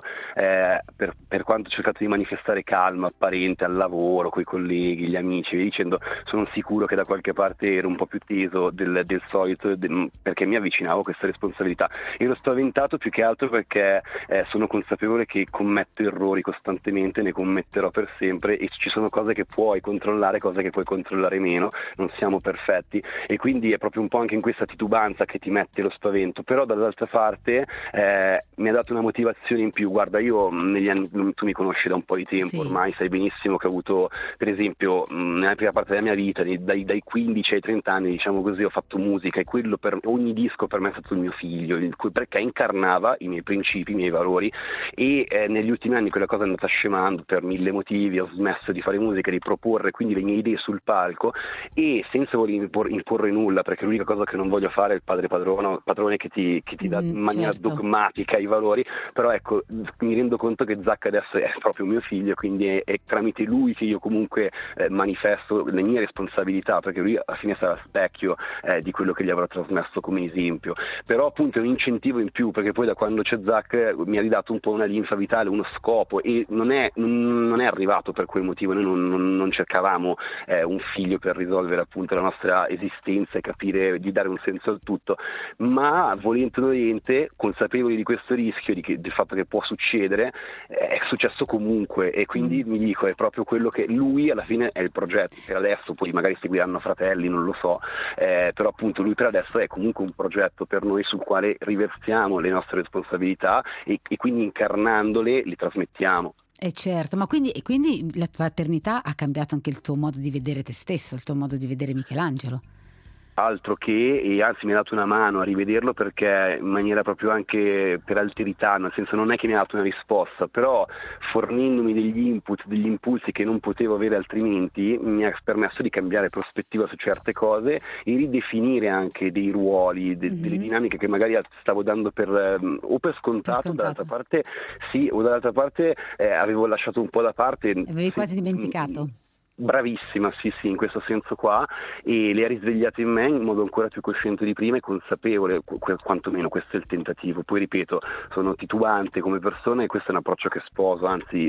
per quanto ho cercato di manifestare calma apparente al lavoro, coi colleghi, gli amici, via dicendo, sono sicuro che da qualche parte ero un po' più teso del solito, perché mi avvicinavo a questa responsabilità. Ero spaventato più che altro perché sono consapevole che commetto errori costantemente, ne commetterò per sempre e ci sono cose che puoi controllare, cose che puoi controllare meno, non siamo perfetti e quindi è proprio un po' anche in questa titubanza che ti mette lo spavento, però dall'altra parte mi ha dato una motivazione in più. Guarda, io negli anni, tu mi conosci da un po' di tempo, ormai sai benissimo che ho avuto, per esempio nella prima parte della mia vita, dai 15 ai 30 anni, diciamo così, ho fatto musica e quello per ogni disco per me è stato il mio figlio, perché incarnava i miei principi, i miei valori e negli ultimi anni quella cosa è andata scemando per mille motivi, ho smesso di fare musica, di proporre quindi le mie idee sul palco e senza voler imporre nulla, perché l'unica cosa che non voglio fare è il padrone che ti dà in maniera dogmatica i valori, però ecco, mi rendo conto che Zach adesso è proprio mio figlio, quindi è tramite lui che io comunque manifesto le mie responsabilità, perché lui alla fine sarà specchio di quello che gli avrò trasmesso come esempio, però appunto è un incentivo in più, perché poi da quando c'è Zach mi ha ridato un po' una linfa vitale, uno scopo e non è arrivato per quel motivo, noi non cercavamo un figlio per risolvere appunto la nostra esistenza e capire di dare un senso al tutto, ma volente o nolente, consapevoli di questo rischio, del fatto che può succedere, è successo comunque e quindi mi dico è proprio quello che lui alla fine è il progetto per adesso, poi magari seguiranno fratelli, non lo so, però appunto lui per adesso è comunque un progetto per noi sul quale riversiamo le nostre responsabilità e quindi incarnandole li trasmettiamo. Certo, ma quindi la paternità ha cambiato anche il tuo modo di vedere te stesso, il tuo modo di vedere Michelangelo? Altro che, e anzi mi ha dato una mano a rivederlo, perché in maniera proprio anche per alterità, nel senso non è che mi ha dato una risposta, però fornendomi degli input, degli impulsi che non potevo avere altrimenti, mi ha permesso di cambiare prospettiva su certe cose e ridefinire anche dei ruoli, delle dinamiche che magari stavo dando per scontato, dall'altra parte sì, o dall'altra parte avevo lasciato un po' da parte. Avevi quasi dimenticato. Bravissima, sì, in questo senso qua, e le ha risvegliate in me in modo ancora più cosciente di prima e consapevole, quantomeno questo è il tentativo. Poi ripeto, sono titubante come persona e questo è un approccio che sposo, anzi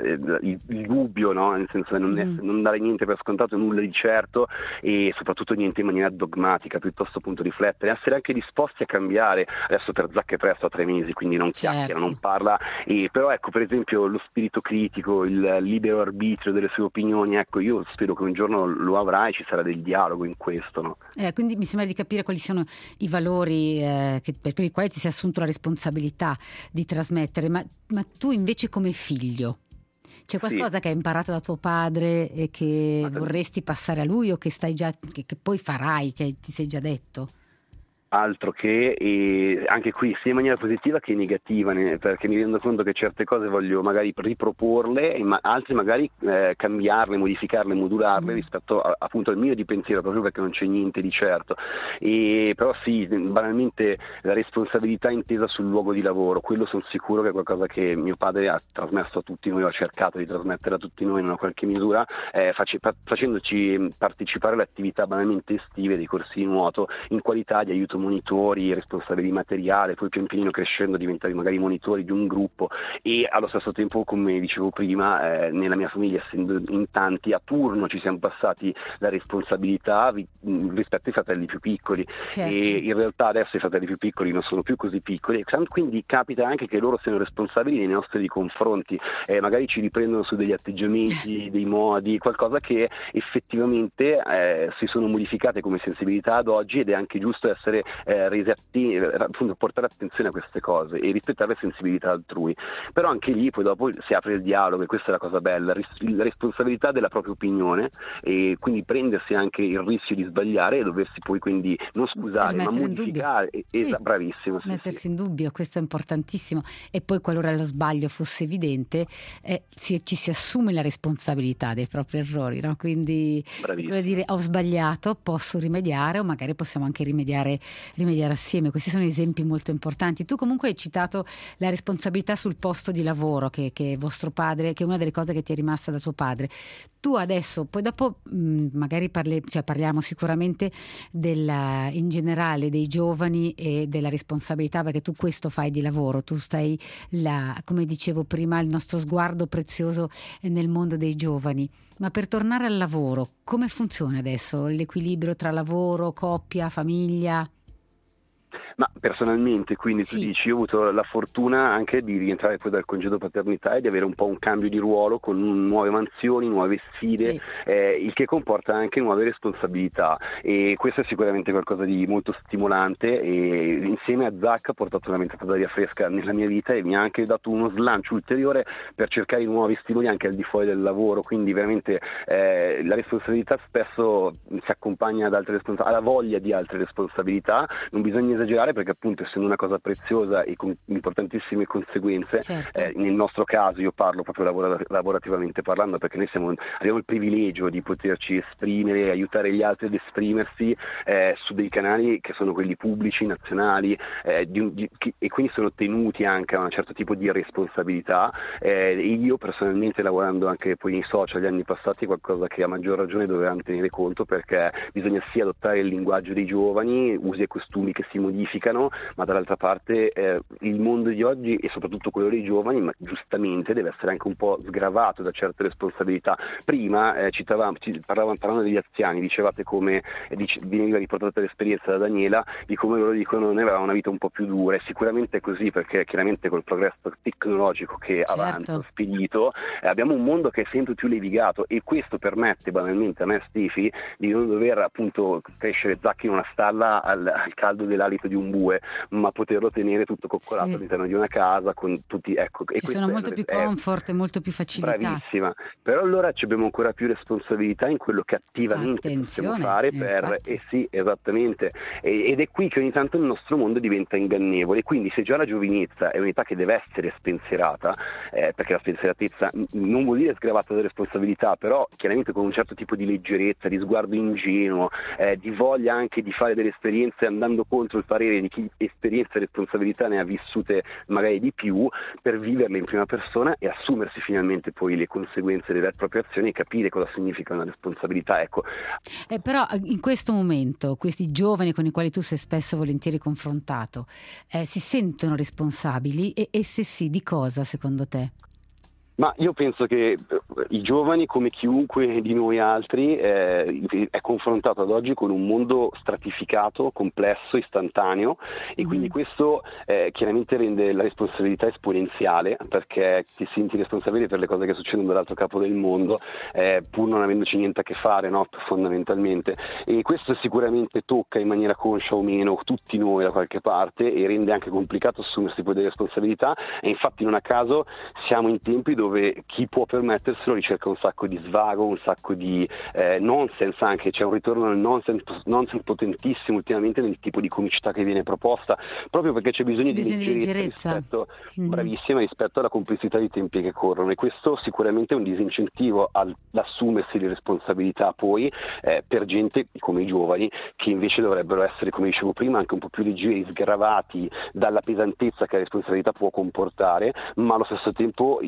il dubbio, no? Nel senso non dare niente per scontato, nulla di certo e soprattutto niente in maniera dogmatica, piuttosto appunto riflettere, essere anche disposti a cambiare. Adesso per Zach è presto, a 3 mesi, quindi non chiacchiera, non parla, però ecco, per esempio lo spirito critico, il libero arbitrio delle sue opinioni, ecco, io spero che un giorno lo avrà e ci sarà del dialogo in questo, no? Quindi mi sembra di capire quali sono i valori per i quali ti sei assunto la responsabilità di trasmettere, ma tu invece come figlio c'è qualcosa che hai imparato da tuo padre e che vorresti passare a lui o che che poi farai, che ti sei già detto? Altro che, e anche qui sia in maniera positiva che negativa, perché mi rendo conto che certe cose voglio magari riproporle e altre magari cambiarle, modificarle, modularle rispetto appunto al mio di pensiero, proprio perché non c'è niente di certo. Però sì, banalmente la responsabilità intesa sul luogo di lavoro, quello sono sicuro che è qualcosa che mio padre ha trasmesso a tutti noi, ha cercato di trasmettere a tutti noi in una qualche misura, facendoci partecipare alle attività banalmente estive dei corsi di nuoto in qualità di aiuto monitori, responsabili materiale, poi pian pianino crescendo diventare magari monitori di un gruppo, e allo stesso tempo, come dicevo prima, nella mia famiglia, essendo in tanti, a turno ci siamo passati la responsabilità rispetto ai fratelli più piccoli. Certo. E in realtà adesso i fratelli più piccoli non sono più così piccoli, quindi capita anche che loro siano responsabili nei nostri confronti, magari ci riprendono su degli atteggiamenti, dei modi, qualcosa che effettivamente si sono modificate come sensibilità ad oggi, ed è anche giusto essere appunto portare attenzione a queste cose e rispettare le sensibilità altrui. Però anche lì poi dopo si apre il dialogo, e questa è la cosa bella, la responsabilità della propria opinione, e quindi prendersi anche il rischio di sbagliare e doversi poi quindi non scusare ma modificare. Sì, bravissimo, mettersi in dubbio, questo è importantissimo. E poi qualora lo sbaglio fosse evidente, ci si assume la responsabilità dei propri errori, no? Quindi dire ho sbagliato, posso rimediare, o magari possiamo anche rimediare assieme. Questi sono esempi molto importanti. Tu comunque hai citato la responsabilità sul posto di lavoro, che vostro padre, che è una delle cose che ti è rimasta da tuo padre. Tu adesso, poi dopo magari parliamo sicuramente in generale dei giovani e della responsabilità, perché tu questo fai di lavoro, tu stai là, come dicevo prima, il nostro sguardo prezioso nel mondo dei giovani. Ma per tornare al lavoro, come funziona adesso l'equilibrio tra lavoro, coppia, famiglia? Ma personalmente, quindi tu dici, io ho avuto la fortuna anche di rientrare poi dal congedo paternità e di avere un po' un cambio di ruolo con nuove mansioni, nuove sfide, il che comporta anche nuove responsabilità, e questo è sicuramente qualcosa di molto stimolante, e insieme a Zach ha portato una ventata d'aria fresca nella mia vita e mi ha anche dato uno slancio ulteriore per cercare nuovi stimoli anche al di fuori del lavoro. Quindi veramente la responsabilità spesso si accompagna ad altre alla voglia di altre responsabilità. Non bisogna esagerare, perché appunto essendo una cosa preziosa e con importantissime conseguenze, nel nostro caso io parlo proprio lavorativamente parlando, perché noi abbiamo il privilegio di poterci esprimere, aiutare gli altri ad esprimersi su dei canali che sono quelli pubblici, nazionali, e quindi sono tenuti anche a un certo tipo di responsabilità, e io personalmente, lavorando anche poi nei social gli anni passati, è qualcosa che a maggior ragione dovevamo tenere conto, perché bisogna sì adottare il linguaggio dei giovani, usi e costumi che si modificano, ma dall'altra parte il mondo di oggi, e soprattutto quello dei giovani, ma giustamente deve essere anche un po' sgravato da certe responsabilità. Prima parlando degli anziani, dicevate come veniva riportata l'esperienza da Daniela di come loro dicono noi avevamo una vita un po' più dura, e sicuramente è così, perché chiaramente col progresso tecnologico che avanza spedito abbiamo un mondo che è sempre più levigato, e questo permette banalmente a me e Stefi di non dover appunto crescere Zach in una stalla al caldo dell'alito di un bue, ma poterlo tenere tutto coccolato all'interno di una casa con tutti, ecco. E ci sono molto più comfort e molto più facilità. Bravissima, però allora abbiamo ancora più responsabilità in quello che attivamente possiamo fare sì, esattamente, ed è qui che ogni tanto il nostro mondo diventa ingannevole. Quindi se già la giovinezza è un'età che deve essere spensierata, perché la spensieratezza non vuol dire sgravata da responsabilità, però chiaramente con un certo tipo di leggerezza, di sguardo ingenuo, di voglia anche di fare delle esperienze andando contro il parere di chi esperienza e responsabilità ne ha vissute magari di più, per viverle in prima persona e assumersi finalmente poi le conseguenze delle proprie azioni e capire cosa significa una responsabilità, ecco. Però in questo momento questi giovani con i quali tu sei spesso volentieri confrontato si sentono responsabili, e se sì, di cosa secondo te? Ma io penso che i giovani, come chiunque di noi altri, è confrontato ad oggi con un mondo stratificato, complesso, istantaneo, e quindi questo chiaramente rende la responsabilità esponenziale, perché ti senti responsabile per le cose che succedono dall'altro capo del mondo, pur non avendoci niente a che fare, no? Fondamentalmente. E questo sicuramente tocca in maniera conscia o meno tutti noi da qualche parte, e rende anche complicato assumersi poi delle responsabilità, e infatti non a caso siamo in tempi dove chi può permetterselo ricerca un sacco di svago, un sacco di nonsense, anche c'è un ritorno al nonsense potentissimo ultimamente nel tipo di comicità che viene proposta, proprio perché c'è bisogno di leggerezza rispetto, bravissima, rispetto alla complessità dei tempi che corrono, e questo sicuramente è un disincentivo all'assumersi le responsabilità poi per gente come i giovani, che invece dovrebbero essere, come dicevo prima, anche un po' più leggeri, sgravati dalla pesantezza che la responsabilità può comportare, ma allo stesso tempo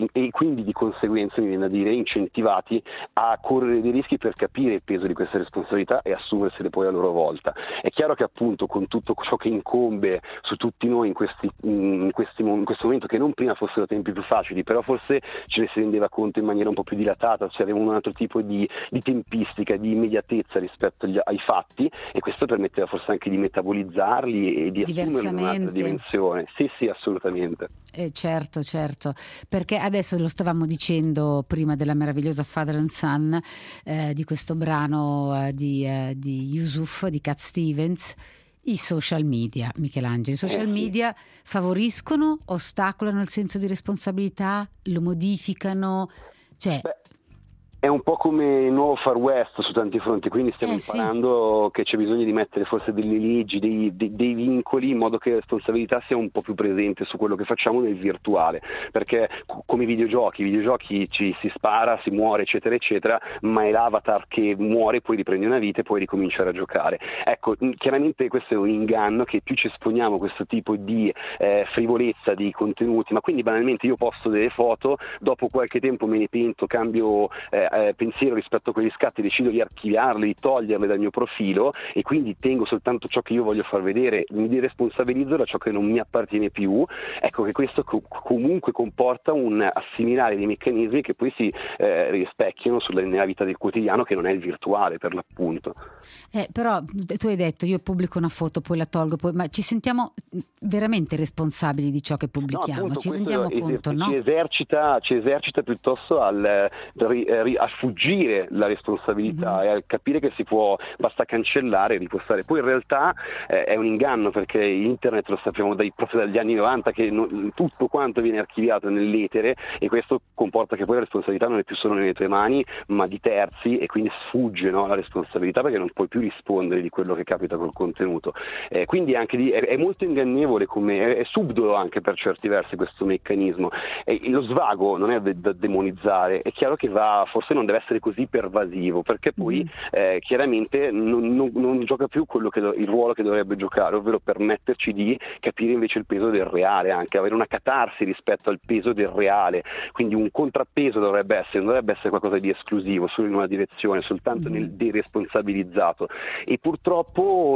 quindi di conseguenza mi viene da dire incentivati a correre dei rischi per capire il peso di queste responsabilità e assumersele poi a loro volta. È chiaro che appunto con tutto ciò che incombe su tutti noi in questo momento, che non prima fossero tempi più facili, però forse ce ne si rendeva conto in maniera un po' più dilatata, cioè avevamo un altro tipo di tempistica, di immediatezza rispetto ai fatti, e questo permetteva forse anche di metabolizzarli e di assumerli in un'altra dimensione. Sì, assolutamente. Certo, perché adesso lo stavamo dicendo prima della meravigliosa Father and Son, di questo brano di Yusuf, di Cat Stevens. I social media, Michelangelo, i social media favoriscono, ostacolano il senso di responsabilità, lo modificano, cioè... È un po' come il nuovo Far West su tanti fronti, quindi stiamo imparando che c'è bisogno di mettere forse delle leggi, dei vincoli, in modo che la responsabilità sia un po' più presente su quello che facciamo nel virtuale, perché come i videogiochi ci si spara, si muore, eccetera eccetera, ma è l'avatar che muore, poi riprende una vita e poi ricominciare a giocare. Ecco, chiaramente questo è un inganno, che più ci esponiamo a questo tipo di frivolezza di contenuti, ma quindi banalmente io posto delle foto, dopo qualche tempo me ne pento, cambio pensiero rispetto a quegli scatti, decido di archiviarli, di toglierli dal mio profilo, e quindi tengo soltanto ciò che io voglio far vedere, mi deresponsabilizzo da ciò che non mi appartiene più. Ecco che questo comunque comporta un assimilare dei meccanismi che poi si rispecchiano nella vita del quotidiano, che non è il virtuale per l'appunto. Però tu hai detto io pubblico una foto, poi la tolgo, ma ci sentiamo veramente responsabili di ciò che pubblichiamo? No, appunto, ci rendiamo conto, no? Ci esercita piuttosto a fuggire la responsabilità e a capire che basta cancellare e ripostare. Poi in realtà è un inganno, perché internet lo sappiamo proprio dagli anni 90 che tutto quanto viene archiviato nell'etere, e questo comporta che poi la responsabilità non è più solo nelle tue mani ma di terzi, e quindi sfugge, no, la responsabilità, perché non puoi più rispondere di quello che capita col contenuto. Quindi anche è molto ingannevole, è subdolo anche per certi versi questo meccanismo. Lo svago non è da demonizzare, è chiaro che forse non deve essere così pervasivo, perché poi chiaramente non gioca più il ruolo che dovrebbe giocare, ovvero permetterci di capire invece il peso del reale, anche avere una catarsi rispetto al peso del reale. Quindi un contrappeso non dovrebbe essere qualcosa di esclusivo, solo in una direzione, soltanto nel deresponsabilizzato. E purtroppo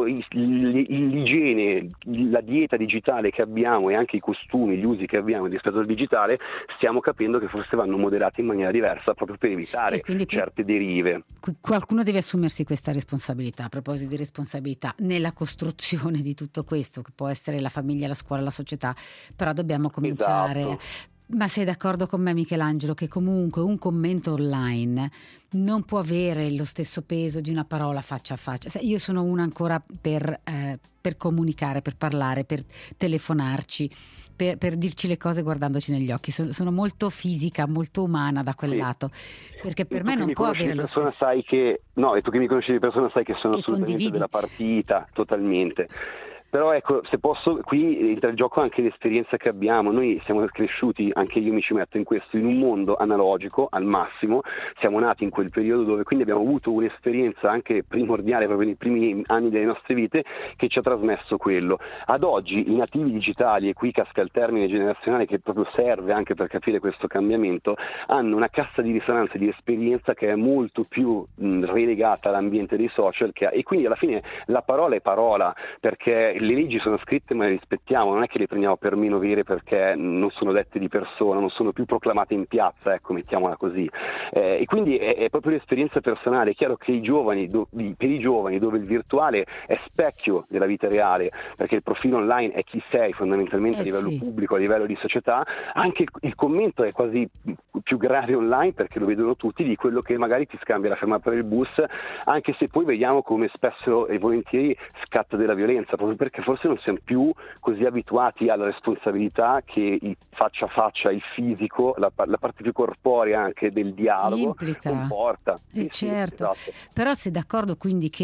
l'igiene, la dieta digitale che abbiamo, e anche i costumi, gli usi che abbiamo rispetto al digitale, stiamo capendo che forse vanno moderati in maniera diversa, proprio per evitare certe derive. Qualcuno deve assumersi questa responsabilità. A proposito di responsabilità nella costruzione di tutto questo, che può essere la famiglia, la scuola, la società, però dobbiamo cominciare. Esatto. Ma sei d'accordo con me, Michelangelo, che comunque un commento online non può avere lo stesso peso di una parola faccia a faccia? Io sono una ancora per comunicare, per parlare, per telefonarci, per dirci le cose guardandoci negli occhi. Sono molto fisica, molto umana da quel lato, perché per me non può avere lo stesso. E tu che mi conosci di persona sai che sono assolutamente della partita, totalmente. Però ecco, se posso, qui entra in gioco anche l'esperienza che abbiamo. Noi siamo cresciuti, anche io mi ci metto in questo, in un mondo analogico al massimo. Siamo nati in quel periodo dove quindi abbiamo avuto un'esperienza anche primordiale proprio nei primi anni delle nostre vite, che ci ha trasmesso quello. Ad oggi i nativi digitali, e qui casca il termine generazionale che proprio serve anche per capire questo cambiamento, hanno una cassa di risonanza di esperienza che è molto più relegata all'ambiente dei social, e quindi alla fine la parola è parola, perché le leggi sono scritte ma le rispettiamo, non è che le prendiamo per meno vere perché non sono dette di persona, non sono più proclamate in piazza, ecco, mettiamola così. E quindi è proprio l'esperienza personale. È chiaro che per i giovani dove il virtuale è specchio della vita reale, perché il profilo online è chi sei fondamentalmente a livello pubblico, a livello di società, anche il commento è quasi più grave online, perché lo vedono tutti, di quello che magari ti scambia la fermata per il bus, anche se poi vediamo come spesso e volentieri scatta della violenza, proprio perché forse non siamo più così abituati alla responsabilità che il faccia a faccia, il fisico, la parte più corporea anche del dialogo comporta. Certo. Esatto. Però sei d'accordo quindi che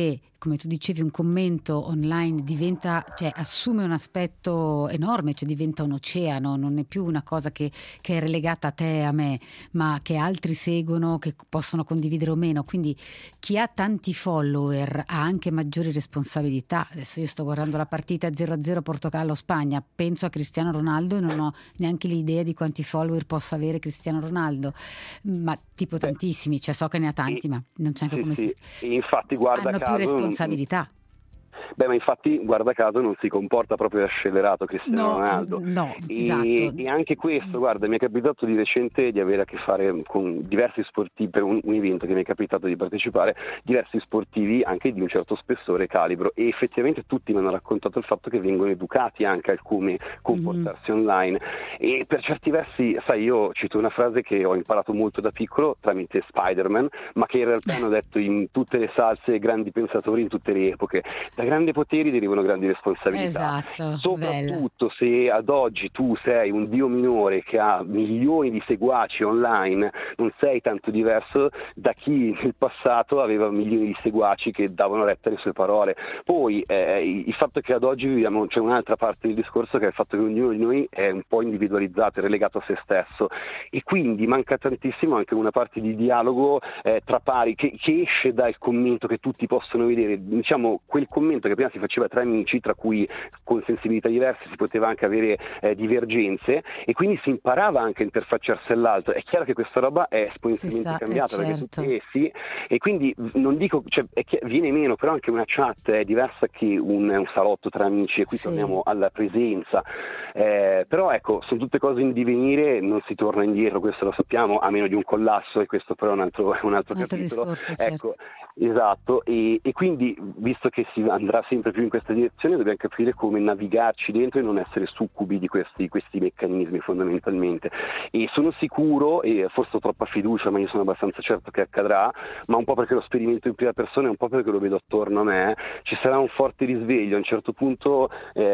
come tu dicevi, un commento online assume un aspetto enorme, cioè diventa un oceano, non è più una cosa che è relegata a te e a me, ma che altri seguono, che possono condividere o meno. Quindi chi ha tanti follower ha anche maggiori responsabilità. Adesso io sto guardando la partita 0-0 Portogallo-Spagna, penso a Cristiano Ronaldo e non ho neanche l'idea di quanti follower possa avere Cristiano Ronaldo, ma tipo tantissimi, cioè so che ne ha tanti, ma non c'è anche come si... Infatti, guarda hanno caso, più responsabilità. Ma infatti, guarda caso, non si comporta proprio accelerato Cristiano Ronaldo. No, esatto. E anche questo, guarda, mi è capitato di recente di avere a che fare con diversi sportivi, per un evento che mi è capitato di partecipare, diversi sportivi anche di un certo spessore e calibro, e effettivamente tutti mi hanno raccontato il fatto che vengono educati anche al come comportarsi online, e per certi versi, sai, io cito una frase che ho imparato molto da piccolo tramite Spider-Man, ma che in realtà hanno detto in tutte le salse grandi pensatori in tutte le epoche: da grandi poteri derivano grandi responsabilità. Esatto, soprattutto se ad oggi tu sei un dio minore che ha milioni di seguaci online, non sei tanto diverso da chi nel passato aveva milioni di seguaci che davano retta alle sue parole. Poi il fatto che ad oggi viviamo, c'è un'altra parte del discorso, che è il fatto che ognuno di noi è un po' individualizzato, è relegato a se stesso, e quindi manca tantissimo anche una parte di dialogo tra pari che esce dal commento che tutti possono vedere, diciamo quel commento che prima si faceva tra amici, tra cui con sensibilità diverse si poteva anche avere divergenze, e quindi si imparava anche a interfacciarsi all'altro. È chiaro che questa roba è esponenzialmente cambiata, perché tutti e quindi non dico, cioè, viene meno, però anche una chat è diversa che un salotto tra amici, e qui torniamo alla presenza, però ecco, sono tutte cose in divenire, non si torna indietro, questo lo sappiamo, a meno di un collasso, e questo però è un altro capitolo. Discorso, ecco, esatto, e quindi, visto che si andrà sempre più in questa direzione, dobbiamo capire come navigarci dentro e non essere succubi di questi meccanismi, fondamentalmente. E sono sicuro, e forse ho troppa fiducia, ma io sono abbastanza certo che accadrà, ma un po' perché lo sperimento in prima persona e un po' perché lo vedo attorno a me, ci sarà un forte risveglio a un certo punto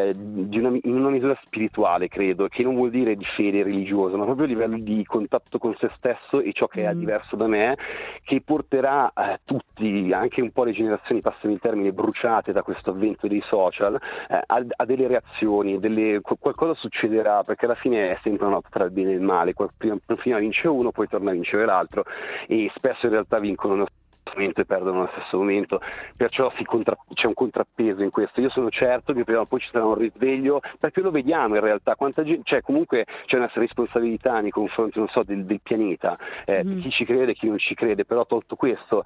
in una misura spirituale, credo, che non vuol dire di fede religiosa, ma proprio a livello di contatto con se stesso e ciò che è diverso da me, che porterà tutti, anche un po' le generazioni, passami il termine, bruciate da questo avvento dei social, a delle reazioni, qualcosa succederà, perché alla fine è sempre una lotta tra il bene e il male, prima vince uno, poi torna a vincere l'altro, e spesso in realtà vincono e perdono nello stesso momento, perciò c'è un contrappeso in questo. Io sono certo che prima o poi ci sarà un risveglio, perché lo vediamo in realtà, quanta gente, cioè comunque c'è una responsabilità nei confronti, non so, del pianeta, chi ci crede e chi non ci crede, però tolto questo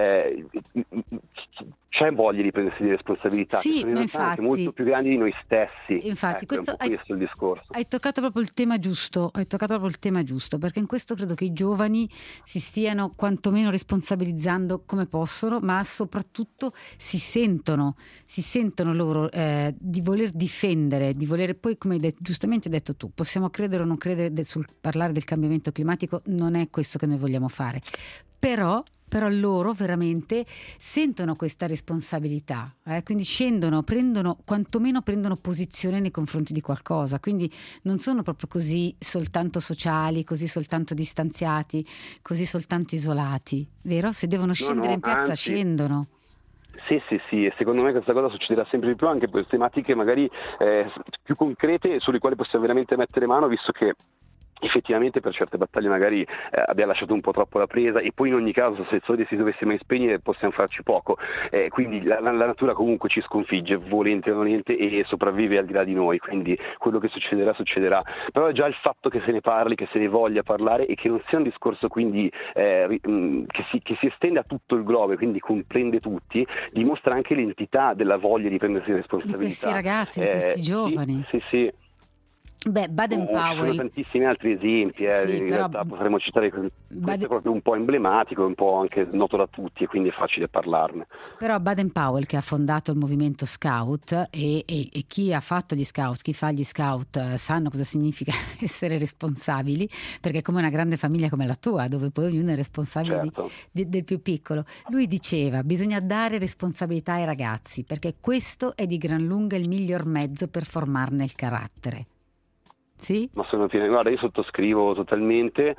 c'è voglia di prendersi di responsabilità, che sono in realtà anche molto più grandi di noi stessi. Infatti, questo è il discorso. Hai toccato proprio il tema giusto, perché in questo credo che i giovani si stiano quantomeno responsabilizzando come possono, ma soprattutto si sentono loro di voler difendere, di voler, poi come giustamente hai detto tu, possiamo credere o non credere sul parlare del cambiamento climatico, non è questo che noi vogliamo fare, però loro veramente sentono questa responsabilità, quindi scendono, quantomeno prendono posizione nei confronti di qualcosa, quindi non sono proprio così soltanto sociali, così soltanto distanziati, così soltanto isolati, vero? Se devono scendere in piazza, anzi, scendono. Sì, e secondo me questa cosa succederà sempre di più, anche per tematiche magari più concrete sulle quali possiamo veramente mettere mano, visto che effettivamente per certe battaglie magari abbiamo lasciato un po' troppo la presa, e poi in ogni caso se il sole si dovesse mai spegnere possiamo farci poco, quindi la natura comunque ci sconfigge, volente o nolente, e sopravvive al di là di noi, quindi quello che succederà, però già il fatto che se ne parli, che se ne voglia parlare, e che non sia un discorso quindi che si estende a tutto il globo e quindi comprende tutti, dimostra anche l'entità della voglia di prendersi responsabilità di questi ragazzi, di questi giovani. Sì. Beh, Baden-Powell. Ci sono tantissimi altri esempi, in realtà potremmo citare, questo è proprio un po' emblematico, un po' anche noto da tutti, e quindi è facile parlarne. Però Baden-Powell, che ha fondato il movimento Scout, e chi ha fatto gli Scout, chi fa gli Scout, sanno cosa significa essere responsabili, perché è come una grande famiglia come la tua, dove poi ognuno è responsabile del più piccolo. Lui diceva: bisogna dare responsabilità ai ragazzi, perché questo è di gran lunga il miglior mezzo per formarne il carattere. Sì? Ma guarda, io sottoscrivo totalmente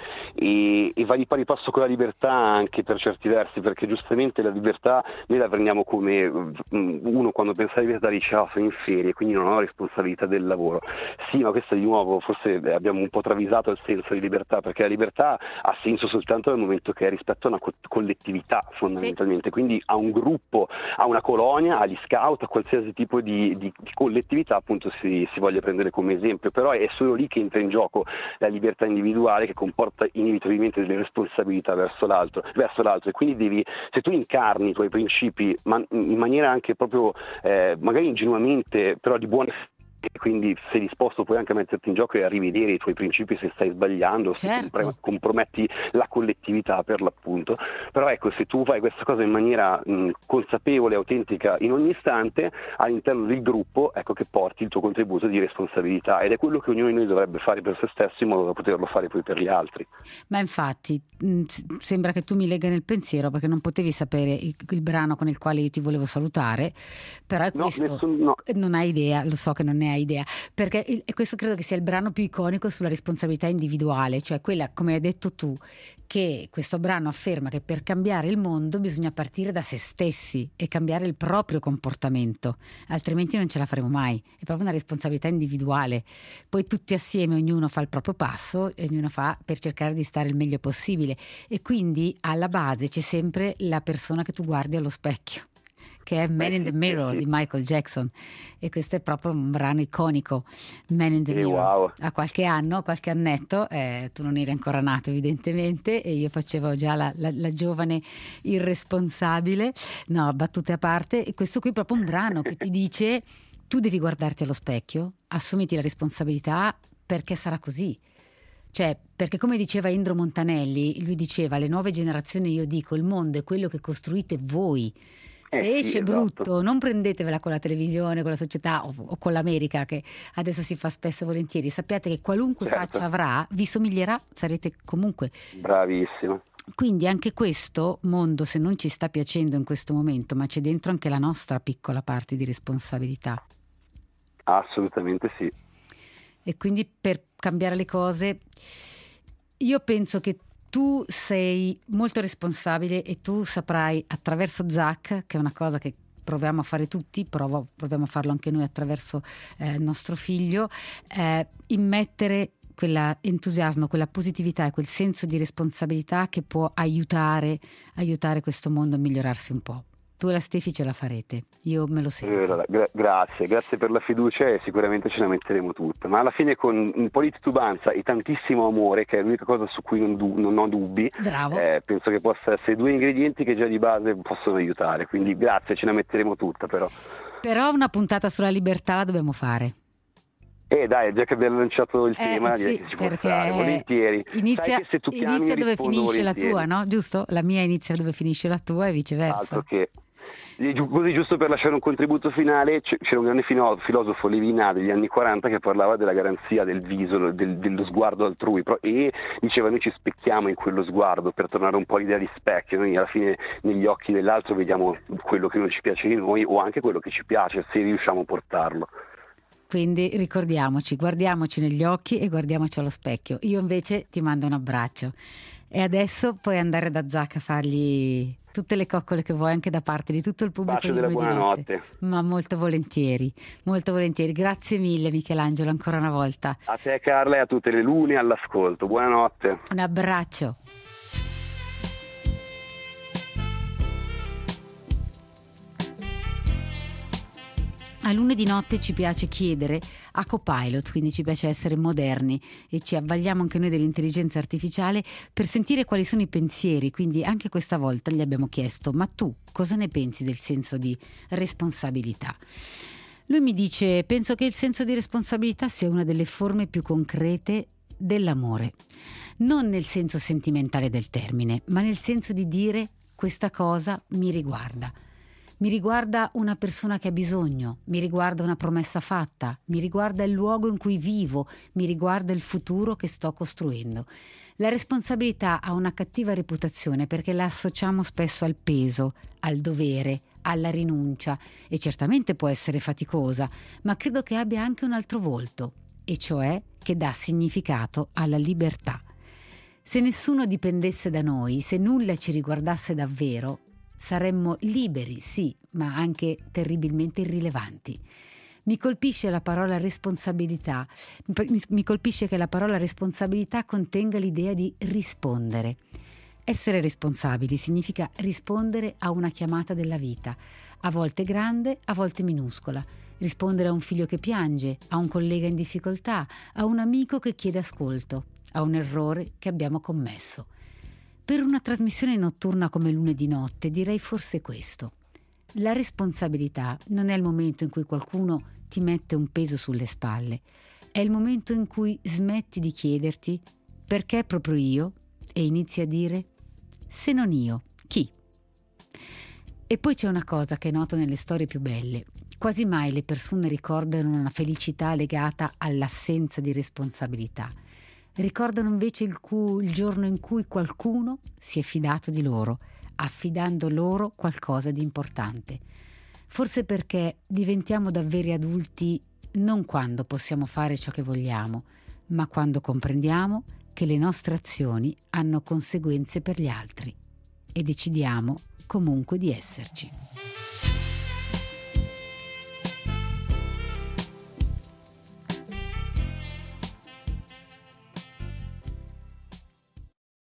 e va di pari passo con la libertà anche per certi versi, perché giustamente la libertà noi la prendiamo come uno quando pensa alla libertà dice sono in ferie, quindi non ho responsabilità del lavoro. Sì, ma questo di nuovo forse abbiamo un po' travisato il senso di libertà, perché la libertà ha senso soltanto nel momento che è rispetto a una collettività fondamentalmente, quindi a un gruppo, a una colonia, agli scout, a qualsiasi tipo di collettività appunto si voglia prendere come esempio, però è solo lì che entra in gioco la libertà individuale che comporta inevitabilmente delle responsabilità verso l'altro e quindi se tu incarni i tuoi principi in maniera anche proprio magari ingenuamente però di buona fede, quindi sei disposto poi anche a metterti in gioco e a rivedere i tuoi principi se stai sbagliando, certo, se comprometti la collettività per l'appunto, però ecco, se tu fai questa cosa in maniera consapevole, autentica in ogni istante all'interno del gruppo, ecco che porti il tuo contributo di responsabilità, ed è quello che ognuno di noi dovrebbe fare per se stesso in modo da poterlo fare poi per gli altri. Ma infatti sembra che tu mi legga nel pensiero, perché non potevi sapere il brano con il quale io ti volevo salutare, però è questo, no. Non hai idea, lo so che non ne hai idea, perché questo credo che sia il brano più iconico sulla responsabilità individuale, cioè quella, come hai detto tu, che questo brano afferma che per cambiare il mondo bisogna partire da se stessi e cambiare il proprio comportamento, altrimenti non ce la faremo mai. È proprio una responsabilità individuale, poi tutti assieme ognuno fa il proprio passo e ognuno fa per cercare di stare il meglio possibile, e quindi alla base c'è sempre la persona che tu guardi allo specchio, che è Man in the Mirror di Michael Jackson, e questo è proprio un brano iconico. Man in the Mirror, wow. Ha qualche annetto, tu non eri ancora nato evidentemente, e io facevo già la giovane irresponsabile, no, battute a parte, e questo qui è proprio un brano che ti dice tu devi guardarti allo specchio, assumiti la responsabilità, perché sarà così. Cioè, perché come diceva Indro Montanelli, lui diceva: alle nuove generazioni io dico, il mondo è quello che costruite voi. Se esce brutto, non prendetevela con la televisione, con la società o con l'America, che adesso si fa spesso e volentieri. Sappiate che qualunque faccia avrà, vi somiglierà, sarete comunque. Bravissimo. Quindi anche questo mondo, se non ci sta piacendo in questo momento, ma c'è dentro anche la nostra piccola parte di responsabilità. Assolutamente sì. E quindi per cambiare le cose, io penso che tu sei molto responsabile e tu saprai, attraverso Zach, che è una cosa che proviamo a fare tutti, proviamo a farlo anche noi attraverso il nostro figlio, immettere quell'entusiasmo, quella positività e quel senso di responsabilità che può aiutare questo mondo a migliorarsi un po'. Tu e la Stefi ce la farete, io me lo sento. Grazie per la fiducia, e sicuramente ce la metteremo tutta, ma alla fine con un po' di titubanza e tantissimo amore, che è l'unica cosa su cui non ho dubbi. Bravo. Penso che possa essere due ingredienti che già di base possono aiutare, quindi grazie, ce la metteremo tutta. Però una puntata sulla libertà la dobbiamo fare. Dai, già che abbiamo lanciato il tema, direi che si può fare, volentieri. Inizia dove finisce la tua, no? Giusto? La mia inizia dove finisce la tua e viceversa. Altro che. Così, giusto per lasciare un contributo finale, c'era un grande filosofo Levinas degli anni 40 che parlava della garanzia del viso, dello sguardo altrui, e diceva: noi ci specchiamo in quello sguardo, per tornare un po' all'idea di specchio, noi alla fine negli occhi dell'altro vediamo quello che non ci piace di noi o anche quello che ci piace, se riusciamo a portarlo. Quindi ricordiamoci, guardiamoci negli occhi e guardiamoci allo specchio. Io invece ti mando un abbraccio, e adesso puoi andare da Zach a fargli tutte le coccole che vuoi, anche da parte di tutto il pubblico. Bacio della buonanotte. Ma molto volentieri. Grazie mille Michelangelo, ancora una volta. A te Carla e a tutte le lune all'ascolto, buonanotte. Un abbraccio. A lunedì notte ci piace chiedere a Copilot, quindi ci piace essere moderni e ci avvaliamo anche noi dell'intelligenza artificiale per sentire quali sono i pensieri. Quindi anche questa volta gli abbiamo chiesto: ma tu cosa ne pensi del senso di responsabilità? Lui mi dice: penso che il senso di responsabilità sia una delle forme più concrete dell'amore, non nel senso sentimentale del termine, ma nel senso di dire: questa cosa mi riguarda una persona che ha bisogno, mi riguarda una promessa fatta, mi riguarda il luogo in cui vivo, mi riguarda il futuro che sto costruendo. La responsabilità ha una cattiva reputazione perché la associamo spesso al peso, al dovere, alla rinuncia, e certamente può essere faticosa, ma credo che abbia anche un altro volto, e cioè che dà significato alla libertà. Se nessuno dipendesse da noi, se nulla ci riguardasse davvero, saremmo liberi, sì, ma anche terribilmente irrilevanti. Mi colpisce la parola responsabilità, mi colpisce che la parola responsabilità contenga l'idea di rispondere. Essere responsabili significa rispondere a una chiamata della vita, a volte grande, a volte minuscola. Rispondere a un figlio che piange, a un collega in difficoltà, a un amico che chiede ascolto, a un errore che abbiamo commesso. Per una trasmissione notturna come Lunedì Notte direi forse questo. La responsabilità non è il momento in cui qualcuno ti mette un peso sulle spalle, è il momento in cui smetti di chiederti perché proprio io e inizi a dire se non io, chi? E poi c'è una cosa che noto nelle storie più belle. Quasi mai le persone ricordano una felicità legata all'assenza di responsabilità. Ricordano invece il giorno in cui qualcuno si è fidato di loro, affidando loro qualcosa di importante. Forse perché diventiamo davvero adulti non quando possiamo fare ciò che vogliamo, ma quando comprendiamo che le nostre azioni hanno conseguenze per gli altri e decidiamo comunque di esserci.